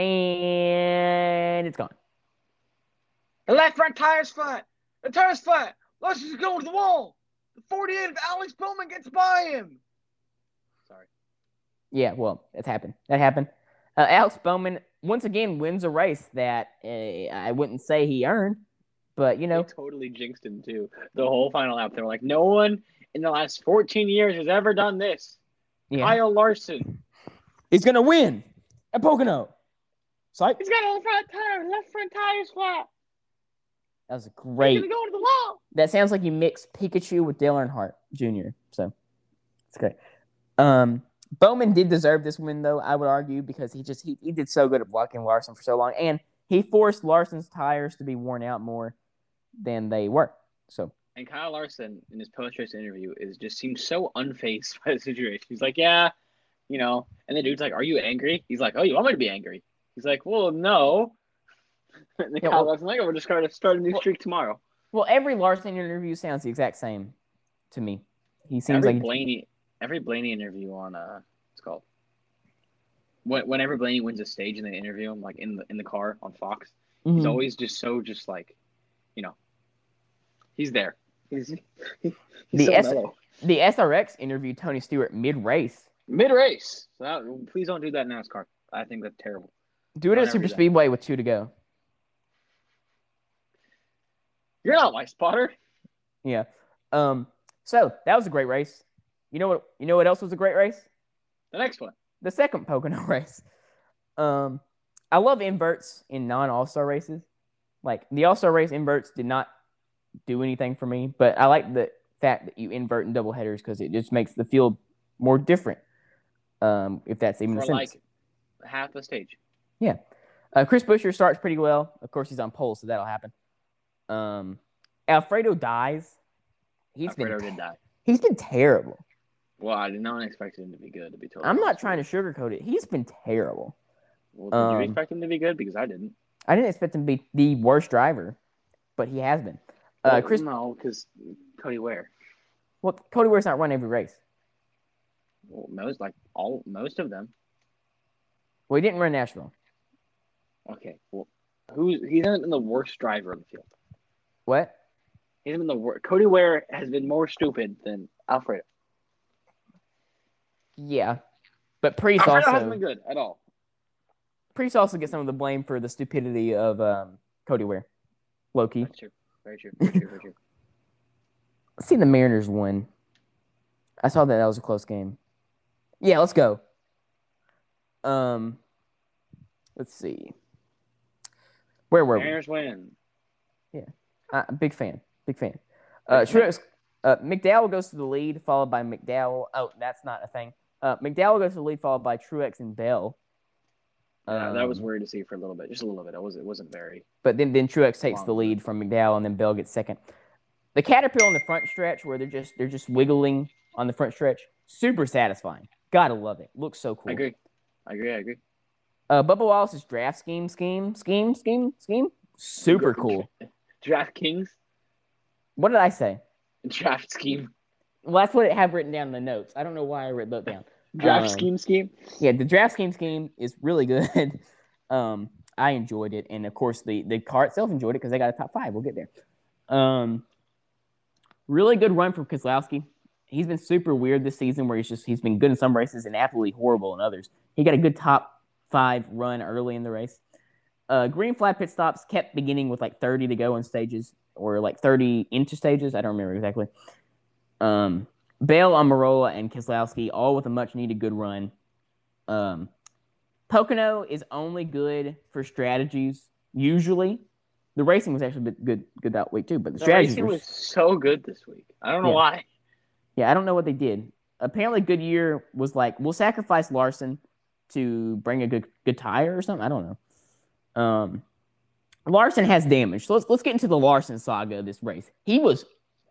and it's gone. The left front tire's flat. The tire's flat. Larson's going to the wall. The forty-eight of Alex Bowman gets by him. Sorry. Yeah, well, that's happened. That happened. Uh, Alex Bowman once again wins a race that uh, I wouldn't say he earned, but you know, they totally jinxed him too. The whole final lap, they were like, no one in the last fourteen years has ever done this. Yeah. Kyle Larson. He's gonna win at Pocono. Psych. He's got a front tire. Left front tire's flat. That was great. He's gonna go to the wall. That sounds like you mixed Pikachu with Dale Earnhardt Junior So it's great. Um, Bowman did deserve this win, though, I would argue, because he just he, he did so good at blocking Larson for so long, and he forced Larson's tires to be worn out more than they were. So. And Kyle Larson, in his post-race interview, is just seems so unfazed by the situation. He's like, yeah, you know. And the dude's like, are you angry? He's like, oh, you want me to be angry? He's like, well, no. And then yeah, Kyle well, Larson's like, oh, we're just going to start a new well, streak tomorrow. Well, every Larson interview sounds the exact same to me. He seems every like Blaney, every Blaney interview on uh, what's it called? When, whenever Blaney wins a stage and they interview him, like in the in the car on Fox, mm-hmm. he's always just so just like, you know, he's there. He's, he's the so S- the S R X interviewed Tony Stewart mid-race. Mid-race. So that, please don't do that in NASCAR. I think that's terrible. Do it at Super Speedway with two to go. You're not my spotter. Yeah. Um. So that was a great race. You know what? You know what else was a great race? The next one. The second Pocono race. Um. I love inverts in non-All-Star races. Like the All-Star race inverts did not do anything for me, but I like the fact that you invert in double headers because it just makes the field more different. Um, if that's even for a sense. Like half the stage. Yeah. Uh, Chris Buescher starts pretty well. Of course, he's on pole, so that'll happen. Um, Alfredo dies. He's Alfredo been did die. He's been terrible. Well, I did not expect him to be good. To be totally I'm not trying to sugarcoat it. He's been terrible. Well, did um, you expect him to be good? Because I didn't. I didn't expect him to be the worst driver, but he has been. Uh, well, Chris, no, because Cody Ware. Well, Cody Ware's not running every race. Well, most like all most of them. Well, he didn't run Nashville. Okay, well, who he hasn't been the worst driver in the field. What? He hasn't been the worst. Cody Ware has been more stupid than Alfredo. Yeah, but Priest Alfredo also hasn't been good at all. Priest also gets some of the blame for the stupidity of um, Cody Ware. Low-key. That's true. Very true. Very true. Very true. Let's see the Mariners win. I saw that that was a close game. Yeah, let's go. Um, let's see. Where were Mariners we? Mariners win. Yeah, uh, big fan. Big fan. Uh, Truex, uh, McDowell goes to the lead, followed by McDowell. Oh, that's not a thing. Uh, McDowell goes to the lead, followed by Truex and Bell. Yeah, um, that was weird to see for a little bit, just a little bit. It was it wasn't very. But then then Truex takes the lead from McDowell, and then Bell gets second. The Caterpillar in the front stretch, where they're just they're just wiggling on the front stretch, super satisfying. Gotta love it. Looks so cool. I agree. I agree. I agree. Uh, Bubba Wallace's draft scheme, scheme, scheme, scheme, scheme, super cool. Draft Kings. What did I say? Draft scheme. Well, that's what I have written down in the notes. I don't know why I wrote that down. Draft um, scheme scheme. Yeah, the draft scheme scheme is really good. um, I enjoyed it, and of course the the car itself enjoyed it because they got a top five. We'll get there. Um, really good run from Keselowski. He's been super weird this season, where he's just he's been good in some races and absolutely horrible in others. He got a good top five run early in the race. Uh, green flag pit stops kept beginning with like thirty to go on stages. or like thirty into stages. I don't remember exactly. Um, Bell, Amarola, and Keselowski all with a much needed good run. Um, Pocono is only good for strategies usually. The racing was actually good good that week too, but the, The strategies racing were was so good this week. I don't know yeah. why. Yeah, I don't know what they did. Apparently, Goodyear was like, we'll sacrifice Larson to bring a good good tire or something. I don't know. Um, Larson has damage. So let's let's get into the Larson saga of this race. He was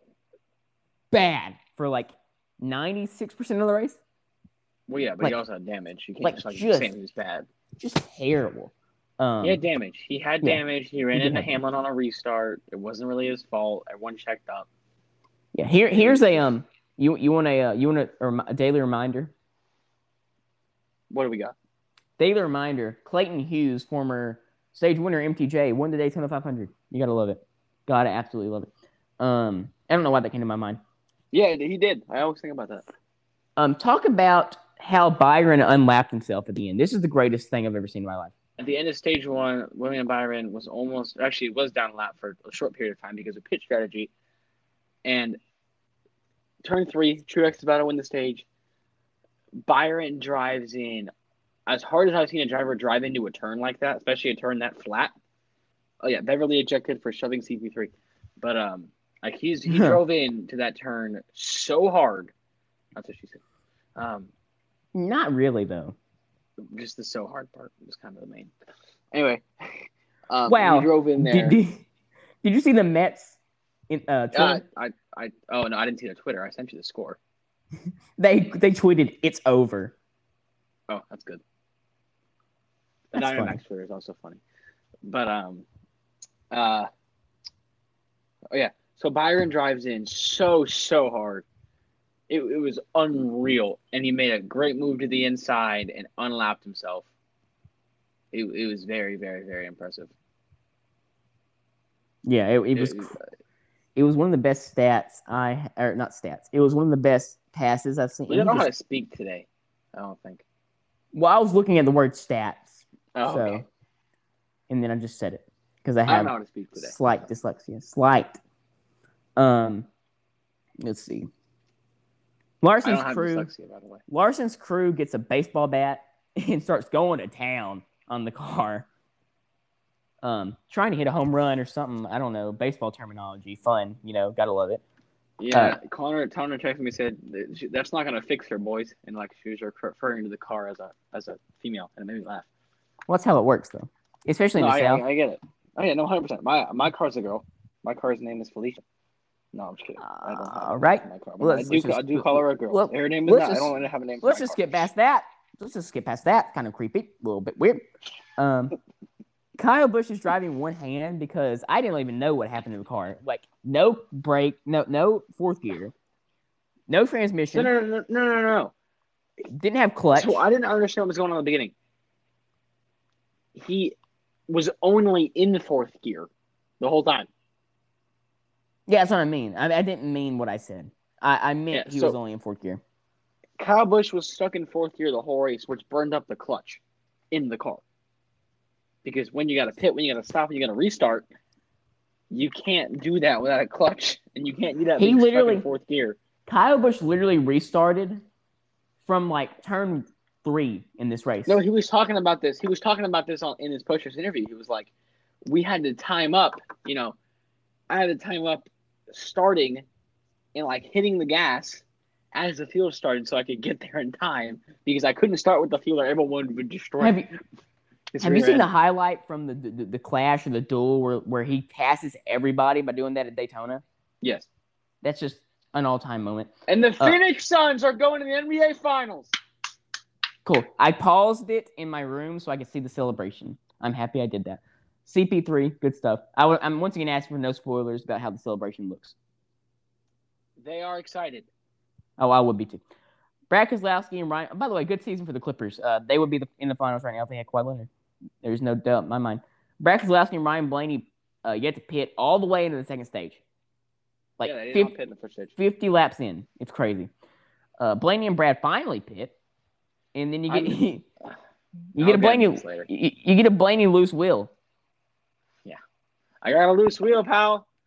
bad for like ninety-six percent of the race. Well, yeah, but like, he also had damage. You can't like just like just, say he was bad. Just terrible. Um, he had damage. He had yeah, damage. He ran he into Hamlin on a restart. It wasn't really his fault. Everyone checked up. Yeah, here here's a um you you want a uh, you want a, a daily reminder. What do we got? Daily reminder: Clayton Hughes, former stage winner M T J, won the Daytona five hundred. You gotta love it. Gotta absolutely love it. Um, I don't know why that came to my mind. Yeah, he did. I always think about that. Um, talk about how Byron unlapped himself at the end. This is the greatest thing I've ever seen in my life. At the end of stage one, William Byron was almost actually was down a lap for a short period of time because of pit strategy. And turn three, Truex is about to win the stage. Byron drives in as hard as I've seen a driver drive into a turn like that, especially a turn that flat. Oh yeah, Beverly ejected for shoving C P three, but um, like he's he drove in to that turn so hard. That's what she said. Um, not really though. Just the so hard part was kind of the main. Anyway, um, wow, he drove in there. Did, did, did you see the Mets? In uh, uh, I I oh no, I didn't see the Twitter. I sent you the score. they they tweeted it's over. Oh, that's good. The Diamondbacks Twitter is also funny, but um, uh, oh yeah. So Byron drives in so so hard. It, it was unreal, and he made a great move to the inside and unlapped himself. It it was very very very impressive. Yeah, it, it was. It, it was one of the best stats I or not stats. It was one of the best passes I've seen. We don't know just, how to speak today. I don't think. Well, I was looking at the word stats. Oh, so, okay. And then I just said it because I have I don't know how to speak today. Slight dyslexia. Slight. Um, let's see. Larson's I don't crew. have dyslexia, by the way. Larson's crew gets a baseball bat and starts going to town on the car. Um, trying to hit a home run or something. I don't know. Baseball terminology. Fun. You know, gotta love it. Yeah, uh, Connor Connor texted me said that's not gonna fix her, boys, and like she was referring to the car as a as a female, and it made me laugh. Well, that's how it works, though, especially no, in the I, South. I, I get it. Oh yeah, no, hundred percent. My my car's a girl. My car's name is Felicia. No, I'm just kidding. I don't have All right. my car. Well, I do just, I do call her a girl. Well, her name is not. Just, I don't want to have a name. Let's just car. skip past that. Let's just skip past that. Kind of creepy, a little bit weird. Um. Kyle Busch is driving one hand because I didn't even know what happened to the car. Like, no brake, no no fourth gear, no transmission. No, no, no, no, no, no. Didn't have clutch. So I didn't understand what was going on in the beginning. He was only in the fourth gear the whole time. Yeah, that's what I mean. I, I didn't mean what I said. I, I meant yeah, he so was only in fourth gear. Kyle Busch was stuck in fourth gear the whole race, which burned up the clutch in the car. Because when you got to pit, when you got to stop, and you got to restart, you can't do that without a clutch, and you can't do that. He literally in fourth gear. Kyle Busch literally restarted from like turn three in this race. No, he was talking about this. He was talking about this on in his post-race interview. He was like, "We had to time up. You know, I had to time up starting and like hitting the gas as the field started, so I could get there in time because I couldn't start with the field or everyone would destroy." Have you, Have you seen the highlight from the, the the clash or the duel where, where he passes everybody by doing that at Daytona? Yes. That's just an all-time moment. And the Phoenix uh, Suns are going to the N B A Finals. Cool. I paused it in my room so I could see the celebration. I'm happy I did that. C P three, good stuff. I w- I'm once again asking for no spoilers about how the celebration looks. They are excited. Oh, I would be too. Brad Keselowski and Ryan. By the way, good season for the Clippers. Uh, they would be the, in the finals right now if they had Kawhi Leonard. There's no doubt in my mind. Brad Keselowski and Ryan Blaney uh, yet to pit all the way into the second stage. Like yeah, they fifty, pit in the first stage. fifty laps in. It's crazy. Uh, Blaney and Brad finally pit, and then you get you, you get a Blaney you, you get a Blaney loose wheel. Yeah, I got a loose wheel, pal.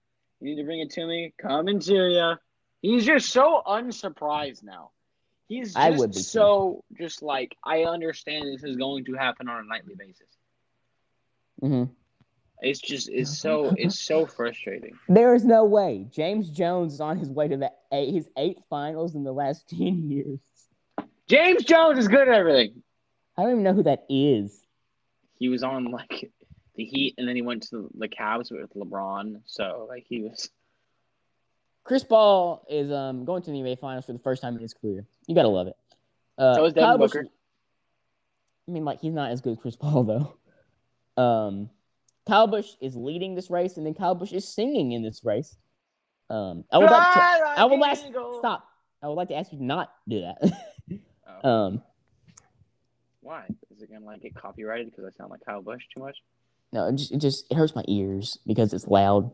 You need to bring it to me. Coming to you. He's just so unsurprised now. He's I just would be too. so just like I understand this is going to happen on a nightly basis. Mm-hmm. It's just it's so it's so frustrating. There is no way James Jones is on his way to the eight, his eighth finals in the last ten years. James Jones is good at everything. I don't even know who that is. He was on like the Heat, and then he went to the, the Cavs with LeBron. So like he was. Chris Paul is um going to the N B A Finals for the first time in his career. You gotta love it. Uh, So is Devin Kyle Busch, Booker. I mean, like he's not as good as Chris Paul though. Um, Kyle Busch is leading this race, and then Kyle Busch is singing in this race. Um, I would like to. I would like stop. I would like to ask you to not do that. Oh. um, Why is it gonna like get copyrighted because I sound like Kyle Busch too much? no, it just it just it hurts my ears because it's loud.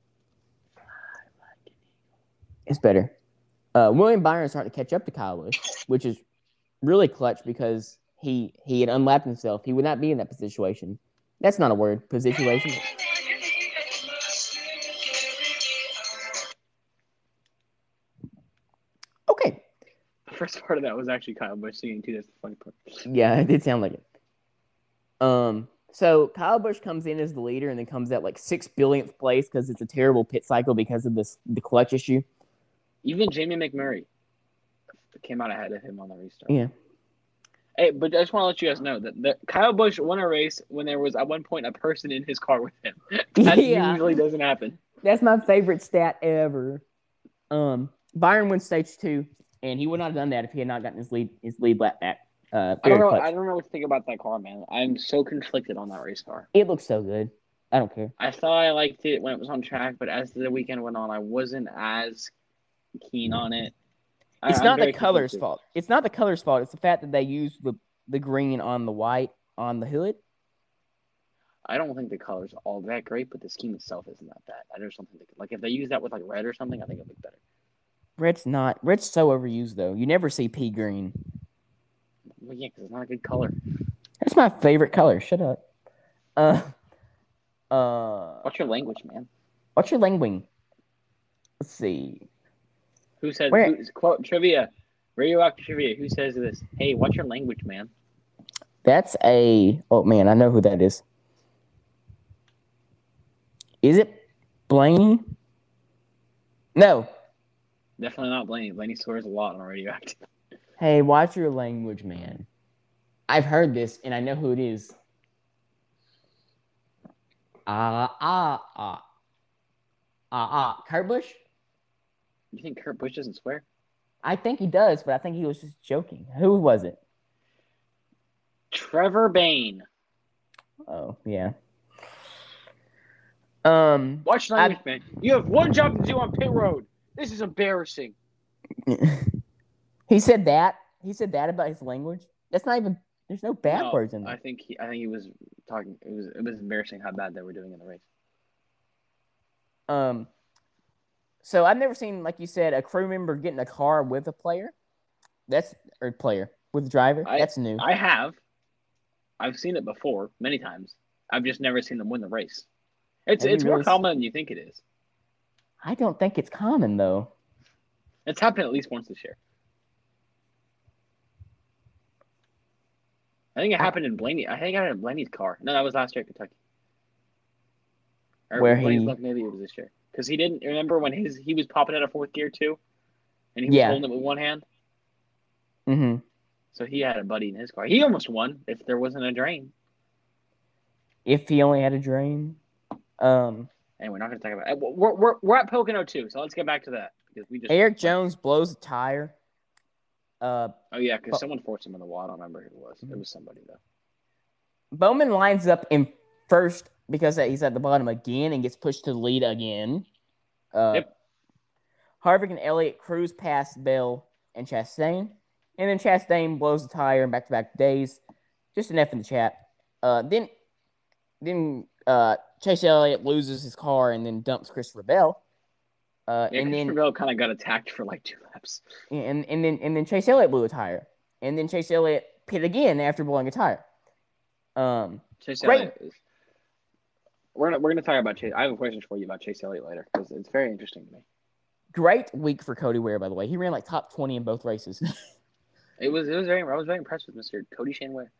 It's better. Uh, William Byron's starting to catch up to Kyle Busch, which is really clutch because he he had unlapped himself. He would not be in that situation. That's not a word. Position. Okay. The first part of that was actually Kyle Busch singing too. That's the funny part. Yeah, it did sound like it. Um. So Kyle Busch comes in as the leader and then comes at like six billionth place because it's a terrible pit cycle because of this the clutch issue. Even Jamie McMurray came out ahead of him on the restart. Yeah. Hey, but I just want to let you guys know that, that Kyle Busch won a race when there was at one point a person in his car with him. That yeah. usually doesn't happen. That's my favorite stat ever. Um, Byron wins stage two, and he would not have done that if he had not gotten his lead his lead lap back. Uh, I don't know. clutch. I don't know what to think about that car, man. I'm so conflicted on that race car. It looks so good. I don't care. I thought I liked it when it was on track, but as the weekend went on, I wasn't as keen on it. It's I, not the color's fault. It's not the color's fault. It's the fact that they used the, the green on the white on the hood. I don't think the color's all that great, but the scheme itself isn't that bad. I just don't think they could, like if they use that with like red or something, I think it'd look better. Red's not. Red's so overused though. You never see pea green. Well, yeah, because it's not a good color. That's my favorite color. Shut up. Uh. Uh. What's your language, man? What's your language? Let's see. Who says who's, quote trivia? Radioactive trivia. Who says this? Hey, what's your language, man? That's a. Oh man, I know who that is. Is it Blaney? No. Definitely not Blaney. Blaney swears a lot on Radioactive. Hey, watch your language, man. I've heard this, and I know who it is. Ah, ah, ah. Ah, ah. Kurt Busch? You think Kurt Busch doesn't swear? I think he does, but I think he was just joking. Who was it? Trevor Bayne. Oh, yeah. Um, Watch your language, I... man. You have one job to do on pit road. This is embarrassing. He said that. He said that about his language. That's not even. There's no bad no, words in there. I think he. I think he was talking. It was. It was embarrassing how bad they were doing in the race. Um. So I've never seen, like you said, a crew member get in a car with a player. That's or player with a driver. I, That's new. I have. I've seen it before many times. I've just never seen them win the race. It's Have it's more common than you think it is. I don't think it's common though. It's happened at least once this year. I think it happened in Blaney. I think it happened in Blaney's car. No, that was last year at Kentucky. Or Where Blaney's he? Luck, maybe it was this year. Because he didn't remember when his he was popping out of fourth gear too, and he was yeah. holding it with one hand. Mm-hmm. So he had a buddy in his car. He almost won if there wasn't a drain. If he only had a drain. Um. And we're not going to talk about it. We're, we're, we're at Pocono too, so let's get back to that. because we just Eric Jones blows a tire. Uh, Oh, yeah, because Bo- someone forced him in the wall. I don't remember who it was. It was somebody, though. Bowman lines up in first because he's at the bottom again and gets pushed to the lead again. Uh, Yep. Harvick and Elliott cruise past Bell and Chastain. And then Chastain blows the tire in back-to-back days. Just an F in the chat. Uh, then then uh, Chase Elliott loses his car and then dumps Christopher Bell. Uh, Yeah, and Christopher then Bell kind of got attacked for like two laps. and and then and then Chase Elliott blew a tire. And then Chase Elliott pit again after blowing a tire. Um, Chase Great. Elliott is... we're gonna, we're gonna talk about Chase. I have a question for you about Chase Elliott later because it's very interesting to me. Great week for Cody Ware, by the way. He ran like top twenty in both races. It was it was very I was very impressed with Mister Cody Shane Ware.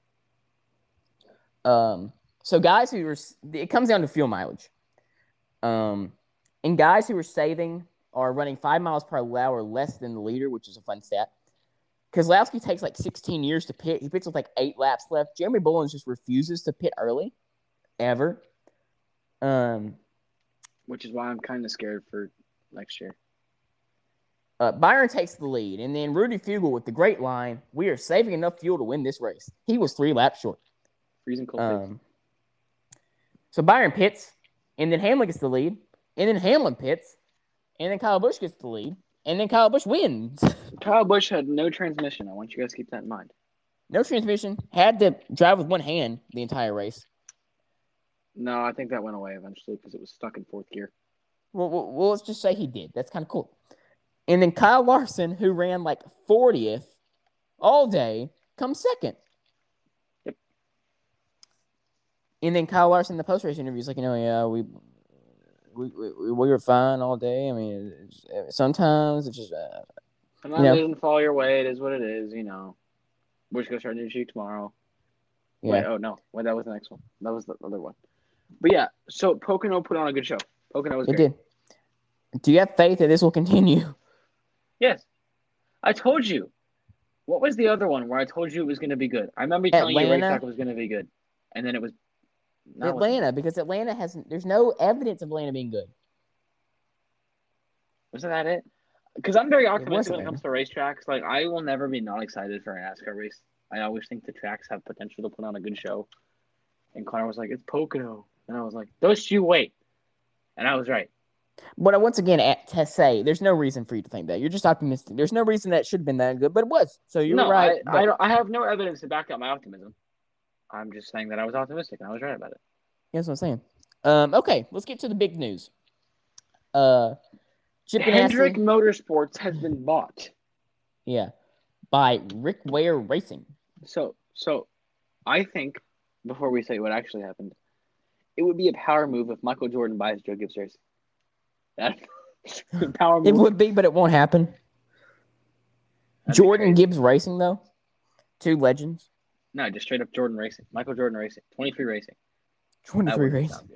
Um, so guys who were, it comes down to fuel mileage. Um, and guys who are saving are running five miles per hour less than the leader, which is a fun stat. Keselowski takes like sixteen years to pit. He pits with like eight laps left. Jeremy Bullins just refuses to pit early, ever. Um, which is why I'm kind of scared for next year. Uh, Byron takes the lead, and then Rudy Fugle with the great line, "We are saving enough fuel to win this race." He was three laps short. Freezing cold. Um, so Byron pits, and then Hamlin gets the lead, and then Hamlin pits, and then Kyle Busch gets the lead, and then Kyle Busch wins. Kyle Busch had no transmission. I want you guys to keep that in mind. No transmission. Had to drive with one hand the entire race. No, I think that went away eventually because it was stuck in fourth gear. Well, well, well, let's just say he did. That's kind of cool. And then Kyle Larson, who ran like fortieth all day, comes second. Yep. And then Kyle Larson in the post-race interview is like, you know, yeah, we we we, we were fine all day. I mean, it's, sometimes it's just uh, sometimes you know, it doesn't fall your way. It is what it is, you know. We're just gonna start a new shoot tomorrow. Yeah. Wait, oh no, wait, that was the next one. That was the other one. But yeah, so Pocono put on a good show. Pocono was it great. did. Do you have faith that this will continue? Yes. I told you. What was the other one where I told you it was going to be good? I remember telling Atlanta? you Racetrack was going to be good. And then it was... No, Atlanta, it because Atlanta hasn't... There's no evidence of Atlanta being good. Wasn't that it? Because I'm very optimistic when it Atlanta. comes to racetracks. Like, I will never be not excited for a NASCAR race. I always think the tracks have potential to put on a good show. And Connor was like, it's Pocono. And I was like, don't you wait. And I was right. But I once again at, to say, there's no reason for you to think that. You're just optimistic. There's no reason that it should have been that good, but it was. So you no, were right. I, but... I, don't, I have no evidence to back up my optimism. I'm just saying that I was optimistic and I was right about it. That's what I'm saying. Um, okay, let's get to the big news. Uh, Chip Hendrick Ganassi, Motorsports has been bought. Yeah, by Rick Ware Racing. So, so I think before we say what actually happened, it would be a power move if Michael Jordan buys Joe Gibbs Racing. That power move. It would be, but it won't happen. That'd Jordan Gibbs Racing, though, two legends. No, just straight up Jordan Racing. Michael Jordan Racing. twenty-three Racing. twenty-three Racing.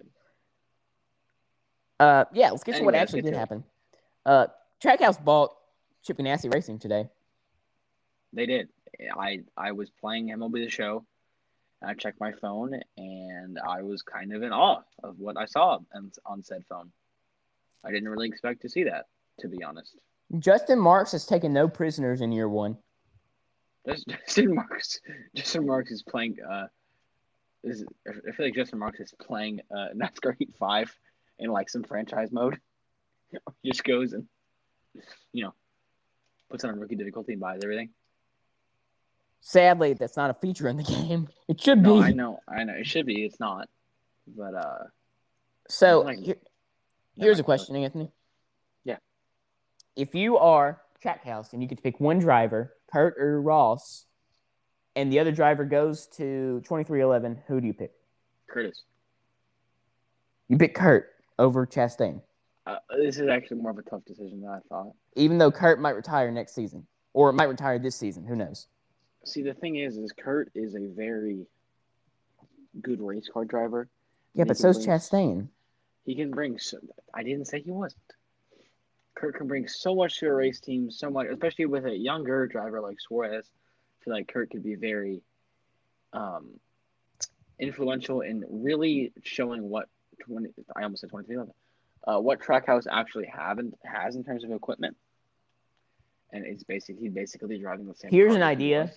Uh, yeah, let's get anyway, to what actually did happen. Uh, Trackhouse bought Chip Ganassi Racing today. They did. I I was playing M L B The Show. I checked my phone, and I was kind of in awe of what I saw on, on said phone. I didn't really expect to see that, to be honest. Justin Marks has taken no prisoners in year one. Justin Marks, Justin Marks is playing. Uh, is I feel like Justin Marks is playing uh, NASCAR Heat Five in like some franchise mode. He just goes and, you know, puts on rookie difficulty and buys everything. Sadly, that's not a feature in the game. It should no, be. I know, I know. It should be. It's not. But uh. So like, here, here's a question, Anthony. Yeah. If you are Trackhouse and you get to pick one driver, Kurt or Ross, and the other driver goes to twenty-three eleven, who do you pick? Curtis. You pick Kurt over Chastain. Uh, this is actually more of a tough decision than I thought. Even though Kurt might retire next season, or might retire this season, who knows? See, the thing is, is Kurt is a very good race car driver. Yeah, but so's Chastain. He can bring. So, I didn't say he wasn't. Kurt can bring so much to a race team, so much, especially with a younger driver like Suarez. I feel like Kurt could be very um, influential in really showing what twenty. I almost said twenty-three eleven. Uh, what Trackhouse actually have and has in terms of equipment, and it's basically he's basically driving the same. Here's an idea: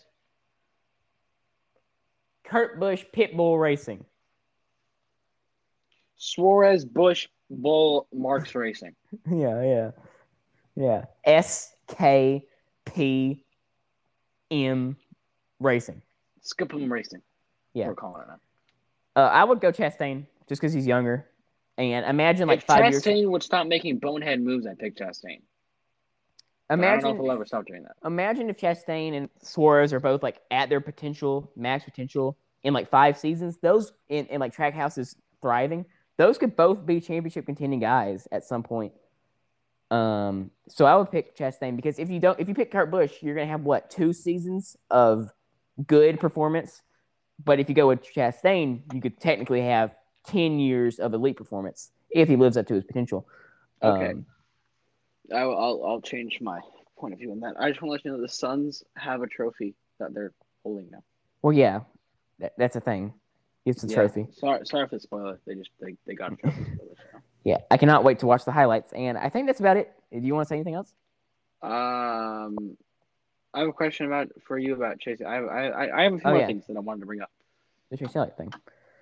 Kurt Busch Pitbull Racing. Suarez Busch Bull Marks Racing. Yeah, yeah, yeah. S K P M Racing. Skip 'em Racing. Yeah, we're calling it that. Uh, I would go Chastain just because he's younger. And imagine like if five Chastain years. Chastain would stop making bonehead moves, I'd pick Chastain. Imagine, I don't know if he'll ever stop doing that. Imagine if Chastain and Suarez are both like at their potential, max potential in like five seasons. Those in, in like Trackhouse's thriving. Those could both be championship contending guys at some point. Um, so I would pick Chastain because if you don't, if you pick Kurt Busch, you're gonna have what two seasons of good performance. But if you go with Chastain, you could technically have ten years of elite performance if he lives up to his potential. Okay, Um, I, I'll I'll change my point of view on that. I just want to let you know the Suns have a trophy that they're holding now. well, yeah, that, that's a thing. It's a Yeah. trophy. Sorry, sorry for the spoiler. They just they, they got a trophy for this show. Yeah, I cannot wait to watch the highlights. And I think that's about it. Do you want to say anything else? Um, I have a question about for you about Chase. I have I I have a few Oh, more yeah. things that I wanted to bring up. The Chase Elliott thing.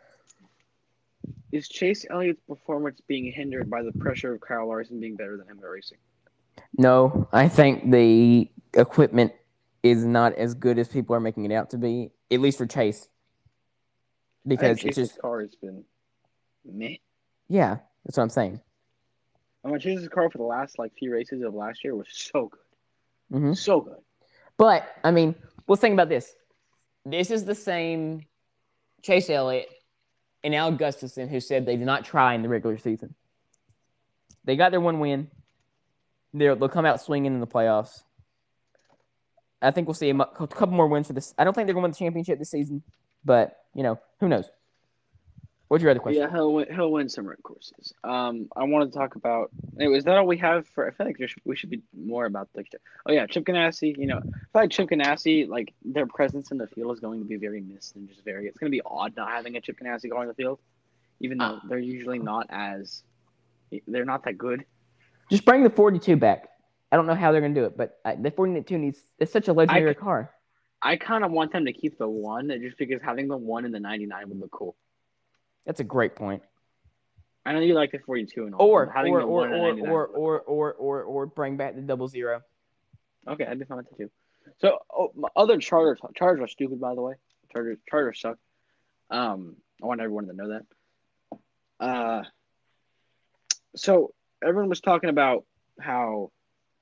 Is Chase Elliott's performance being hindered by the pressure of Kyle Larson being better than him at racing? No, I think the equipment is not as good as people are making it out to be, at least for Chase. Because I think it's Chase's just, car has been meh. yeah, that's what I'm saying. I mean, Chase's car for the last like few races of last year was so good, Mm-hmm. so good. But I mean, let's think about this. This is the same Chase Elliott and Al Gustafson who said they did not try in the regular season. They got their one win. They'll, they'll come out swinging in the playoffs. I think we'll see a, mu- a couple more wins for this. I don't think they're going to win the championship this season, but, you know, who knows? What's your other question? Yeah, he'll win, he'll win some road courses. Um, I wanted to talk about. Anyway, is that all we have for? I feel like there should, we should be more about like. Oh yeah, Chip Ganassi. You know, I feel like Chip Ganassi, like their presence in the field is going to be very missed and just very. It's going to be odd not having a Chip Ganassi going in the field, even though Uh, they're usually not as. They're not that good. Just bring the forty-two back. I don't know how they're going to do it, but uh, the forty-two needs. It's such a legendary I, car. I kind of want them to keep the one, just because having the one in the ninety-nine would look cool. That's a great point. I know you like the forty-two and all. Or but having or the or one in the or ninety-nine or would look or, cool. or or or bring back the double zero. Okay, I'd be fine with that too. So, oh, my other charters, charters are stupid, by the way. Charters, charters suck. Um, I want everyone to know that. Uh, so everyone was talking about how.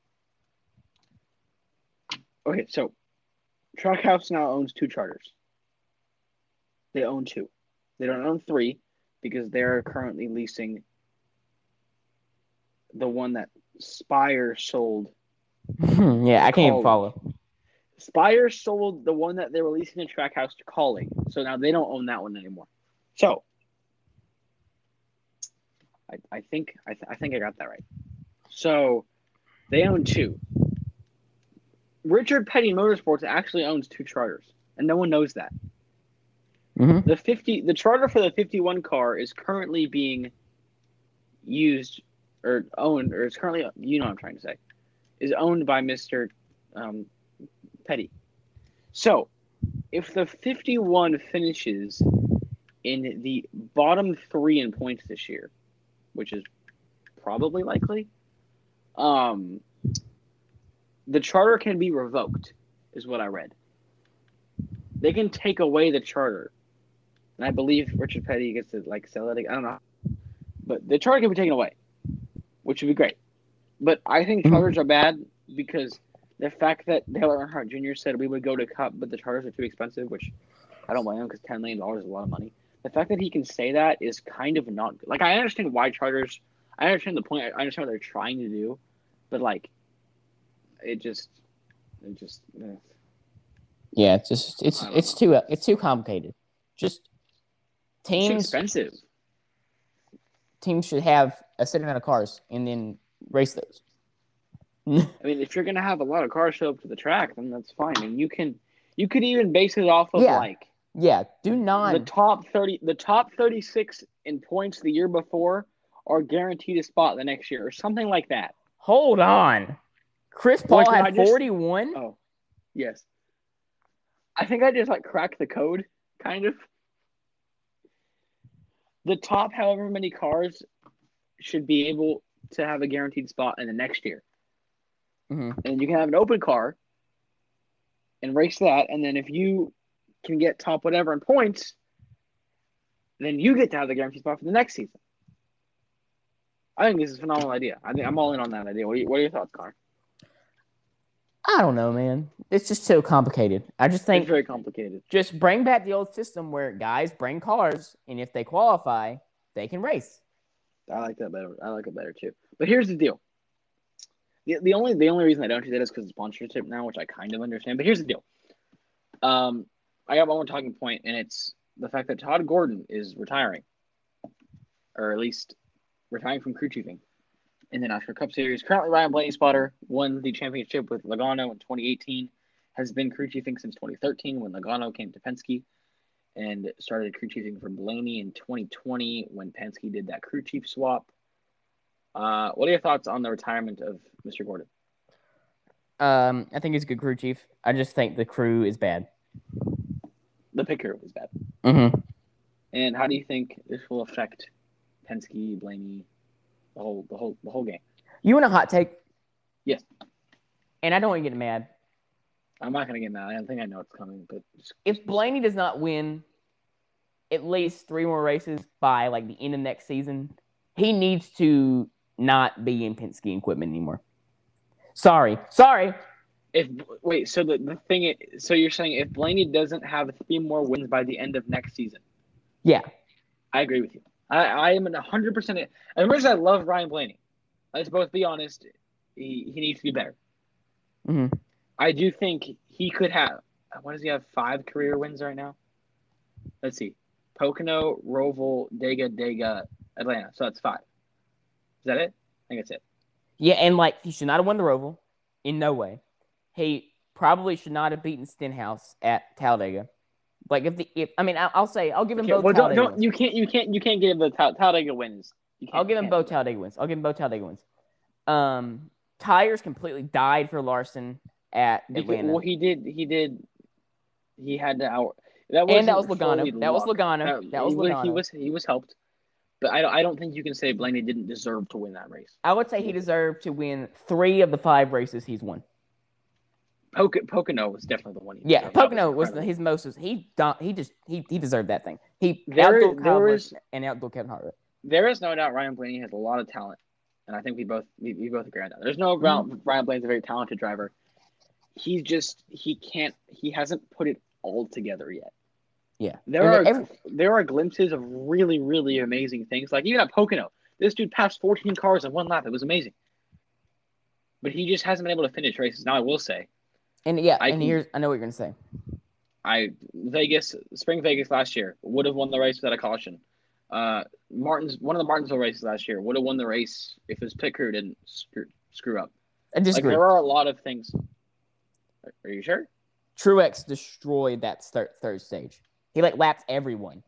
Okay, so Trackhouse now owns two charters. They own two. They don't own three because they're currently leasing the one that Spire sold. Yeah, I can't even Called. follow. Spire sold the one that they were leasing to Trackhouse to Calling, so now they don't own that one anymore. So, I, I think I, th- I think I got that right. So, they own two. Richard Petty Motorsports actually owns two charters, and no one knows that. Mm-hmm. The fifty, the charter for the fifty-one car is currently being used or owned, or is currently, you know what I'm trying to say, is owned by Mister Um, Petty. So, if the fifty-one finishes in the bottom three in points this year, which is probably likely, um, the charter can be revoked, is what I read. They can take away the charter, and I believe Richard Petty gets to like sell it. I don't know, but the charter can be taken away, which would be great. But I think Mhm. charters are bad because the fact that Dale Earnhardt Junior said we would go to Cup, but the charters are too expensive, which I don't blame him because ten million dollars is a lot of money. The fact that he can say that is kind of not good. Like, I understand why charters, I understand the point, I understand what they're trying to do, but like, it just, it just, eh. Yeah, it's just it's I don't it's too it's too complicated. Just it's too teams expensive. teams should have a set amount of cars and then race those. I mean, if you're gonna have a lot of cars show up to the track, then that's fine, and you can, you could even base it off of Yeah. like Yeah, do not. the top thirty, the top thirty-six in points the year before are guaranteed a spot the next year, or something like that. Hold on. Chris Paul Like, I had just- forty-one? Oh, yes. I think I just like cracked the code, kind of. The top, however many cars, should be able to have a guaranteed spot in the next year, Mm-hmm. and you can have an open car and race that, and then if you can get top whatever in points, then you get to have the guaranteed spot for the next season. I think this is a phenomenal idea. I think I'm all in on that idea. What are, you, what are your thoughts, Connor? I don't know, man. It's just so complicated. I just think It's very complicated. just bring back the old system where guys bring cars, and if they qualify, they can race. I like that better. I like it better too. But here's the deal. The, the only the only reason I don't do that is because of sponsorship now, which I kind of understand. But here's the deal. Um, I got one more talking point, and it's the fact that Todd Gordon is retiring, or at least retiring from crew chiefing in the NASCAR Cup Series. Currently, Ryan Blaney spotter won the championship with Logano in twenty eighteen. Has been crew chiefing since twenty thirteen when Logano came to Penske, and started crew chiefing for Blaney in twenty twenty when Penske did that crew chief swap. Uh, what are your thoughts on the retirement of Mister Gordon? Um, I think he's a good crew chief. I just think the crew is bad. The pit crew was bad. Mm-hmm. And how do you think this will affect Penske, Blaney, the whole, the whole, the whole game? You want a hot take? Yes. And I don't want to get mad. I'm not gonna get mad. I don't think I know it's coming, but just, if Blaney does not win at least three more races by like the end of next season, he needs to not be in Penske equipment anymore. Sorry, sorry. If wait, so the, the thing is, so you're saying if Blaney doesn't have three more wins by the end of next season? Yeah, I agree with you. I, I am a hundred percent. As much as I love Ryan Blaney, let's both be honest. He he needs to be better. Mm-hmm. I do think he could have. What does he have? Five career wins right now. Let's see: Pocono, Roval, Dega, Dega, Atlanta. So that's five. Is that it? I think that's it. Yeah, and like he should not have won the Roval, in no way. He probably should not have beaten Stenhouse at Talladega. Like if the if I mean I'll, I'll say I'll give him Okay, both well, don't, Talladega don't, wins. you can't you can't you can't give the Tal- Talladega wins. You can't, I'll give you him can't both do that. Talladega wins. I'll give him both Talladega wins. Um, tires completely died for Larson at Because- Atlanta. Well, he did. He did. He had to out. That And that was wasn't fully Logano. That was luck. Logano. That, That was he, was- Logano. he was he was helped, but I don't, I don't think you can say Blaney didn't deserve to win that race. I would say he deserved to win three of the five races he's won. Poc- Pocono was definitely the one. He Yeah, deserved. That Pocono was incredible. his most. He he just he he deserved that thing. He There- outdoor there Kyle Busch was- and outdoor Kevin Harvick. There is no doubt Ryan Blaney has a lot of talent, and I think we both we, we both agree on that. There's no doubt Ryan Blaney's a very talented driver. He's just he can't he hasn't put it all together yet. Yeah, There And are every- there are glimpses of really really amazing things. Like even at Pocono, this dude passed fourteen cars in one lap. It was amazing. But he just hasn't been able to finish races. Now I will say, and yeah, I and can- here's I know what you're gonna say. I Vegas Spring Vegas last year would have won the race without a caution. Uh, Martins one of the Martinsville races last year would have won the race if his pit crew didn't screw, screw up. I Like disagree. there are a lot of things. Are you sure? Truex destroyed that third third stage. He like lapped everyone.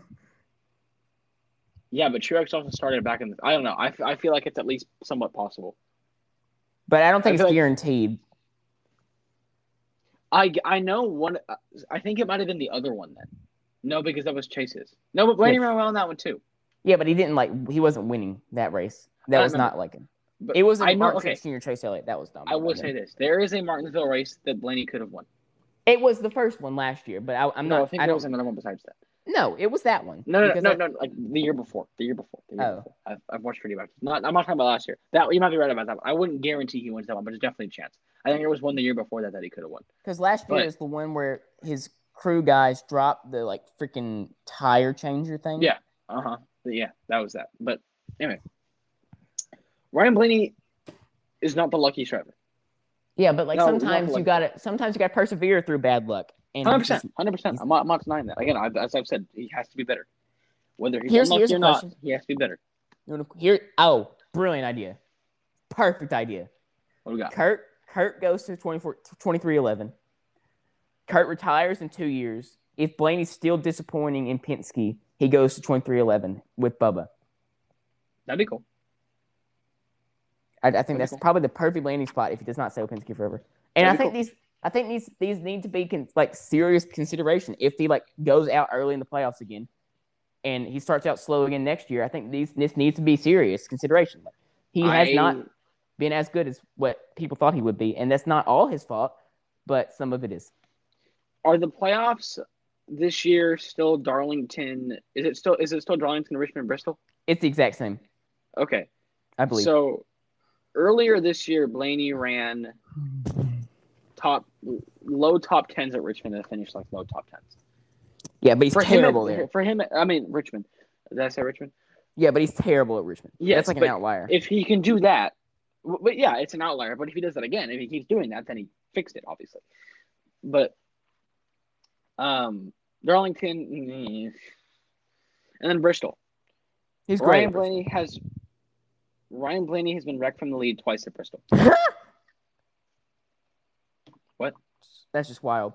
Yeah, but Truex also started back in. The, I don't know. I, f- I feel like it's at least somewhat possible. But I don't think I it's feel like- guaranteed. I, I know one. uh, I think it might have been the other one then. No, because that was Chase's. No, but Blaney Yes. ran well in that one too. Yeah, but he didn't like he wasn't winning that race. That I was remember. not like him. But It was a I know. Martin Okay, Truex Junior Chase Elliott. That was dumb. I will say this: there is a Martinsville race that Blaney could have won. It was the first one last year, but I, I'm no, not. I think I there don't. was another one besides that. No, it was that one. No, no, Because no, I- no, like the year before. The year before. The year Oh. before. I've, I've watched pretty much. Not, I'm not talking about last year. That you might be right about that one. I wouldn't guarantee he wins that one, but there's definitely a chance. I think there was one the year before that that he could have won. Because last year But- is the one where his crew guys dropped the like freaking tire changer thing. Yeah. Uh huh. Yeah, that was that. But anyway, Ryan Blaney is not the lucky driver. Yeah, but like No, not sometimes you like- got to sometimes you got to persevere through bad luck. And Hundred he's just- percent, hundred percent. he's- I'm not, I'm not denying that. Again, I, as I've said, he has to be better. Whether he's Here's- unlucky here's a or not, question. he has to be better. you wanna- Here, oh, brilliant idea, perfect idea. What do we got? Kurt Kurt goes to twenty-four, twenty-three eleven. Kurt retires in two years. If Blaney's still disappointing in Penske, he goes to twenty-three eleven with Bubba. That'd be cool. I, I think That'd be that's cool. probably the perfect landing spot if he does not sell Penske forever. And That'd I be think these, I think these, these need to be con- like serious consideration. If he like goes out early in the playoffs again, and he starts out slow again next year, I think these this needs to be serious consideration. Like, he has I- not been as good as what people thought he would be, and that's not all his fault, but some of it is. Are the playoffs this year still Darlington? Is it still is it still Darlington, Richmond, Bristol? It's the exact same, Okay. I believe. So earlier this year, Blaney ran top low top tens at Richmond and finished like low top tens. yeah, but he's For terrible him, there. For him, I mean Richmond. Did I say Richmond? Yeah, but he's terrible at Richmond. Yes, That's like an but outlier. If he can do that, w- but yeah, it's an outlier. But if he does that again, if he keeps doing that, then he fixed it, obviously. But um, Darlington, mm, and then Bristol. He's great. Ryan Blaney has Ryan Blaney has been wrecked from the lead twice at Bristol. What? That's just wild.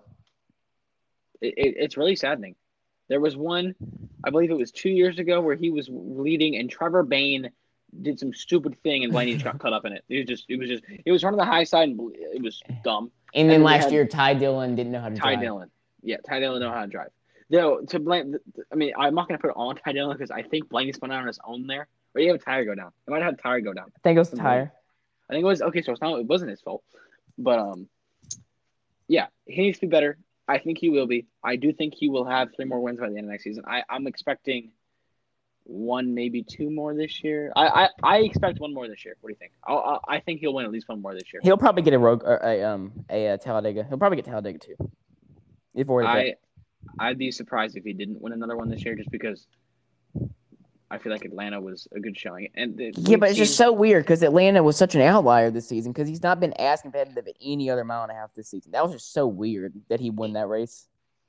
It, it, it's really saddening. There was one, I believe it was two years ago, where he was leading, and Trevor Bain did some stupid thing, and Blaney just got caught up in it. It was just, it was just, it was running the high side, and it was dumb. And then and last year, Ty Dillon didn't know how to Ty drive. Ty Dillon, yeah, Ty Dillon know how to drive. Though to blame, I mean, I'm not going to put it on Ty Dillon because I think Blaney spun out on his own there. Or you have a tire go down. It might have had a tire go down. I think it was the tire. I think it was okay. So it's not. It wasn't his fault, but um, yeah, he needs to be better. I think he will be. I do think he will have three more wins by the end of next season. I, I'm expecting one, maybe two more this year. I, I, I expect one more this year. What do you think? I'll, I'll, I think he'll win at least one more this year. He'll probably get a rogue, or a um, a, a Talladega. He'll probably get Talladega too. If we're I, I'd be surprised if he didn't win another one this year, just because I feel like Atlanta was a good showing. And the, yeah, but it's seen... just so weird because Atlanta was such an outlier this season because he's not been as competitive at any other mile and a half this season. That was just so weird that he won that race.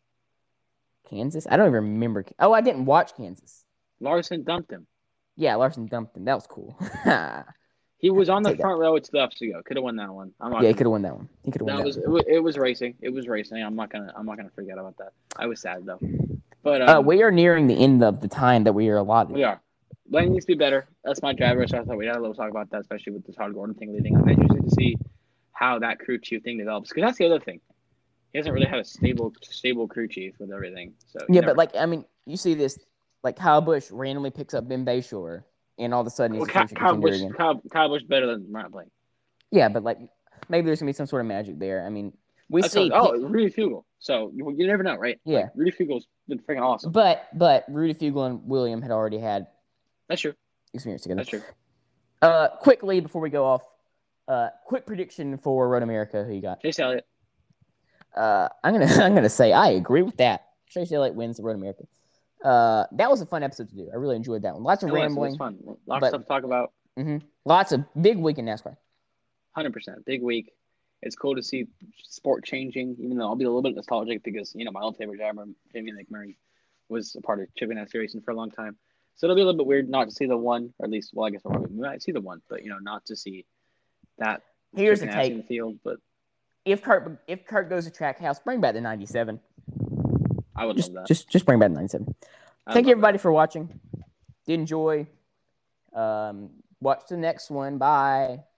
Kansas? I don't even remember. Oh, I didn't watch Kansas. Larson dumped him. Yeah, Larson dumped him. That was cool. He was on the Take front that. row at stuff to go. Could have won that one. I'm not yeah, he could have won that one. He could have won that was, one. It was racing. It was racing. I'm not gonna. I'm not gonna forget about that. I was sad though. But um, uh, we are nearing the end of the time that we are allotted. We are. Blaney needs to be better. That's my driver. So I thought we had a little talk about that, especially with the Todd Gordon thing leading. I'm interested to see how that crew chief thing develops because that's the other thing. He hasn't really had a stable, stable crew chief with everything. So yeah, never... but like I mean, you see this like Kyle Busch randomly picks up Ben Bayshore. And all of a sudden, he's well, a Kyle Busch, Kyle, Kyle Busch better than Ryan Blaney. Yeah, but like maybe there's gonna be some sort of magic there. I mean, we That's see. Oh, Rudy Fugle. So you, you never know, right? Yeah, like, Rudy Fugle's been freaking awesome. But but Rudy Fugle and William had already had. That's true. Experience together. That's true. Uh, quickly before we go off, uh, quick prediction for Road America. Who you got? Chase Elliott. Uh, I'm gonna I'm gonna say I agree with that. Chase Elliott wins the Road America. Uh, that was a fun episode to do. I really enjoyed that one. Lots of it rambling. Was, it was fun. Lots but, of stuff to talk about. Mm-hmm. Lots of big week in NASCAR. one hundred percent. Big week. It's cool to see sport changing, even though I'll be a little bit nostalgic because, you know, my old favorite driver, Jamie McMurray, was a part of Chip Ganassi Racing for a long time. So it'll be a little bit weird not to see the one, or at least, well, I guess we might see the one, but, you know, not to see that Here's Chip the Ganassi take. in the field. But if Kurt, if Kurt goes to Trackhouse, bring back the ninety-seven. I would just, love that. Just, just bring back the ninety-seven. Thank you, everybody, that. for watching. Did enjoy. Um, watch the next one. Bye.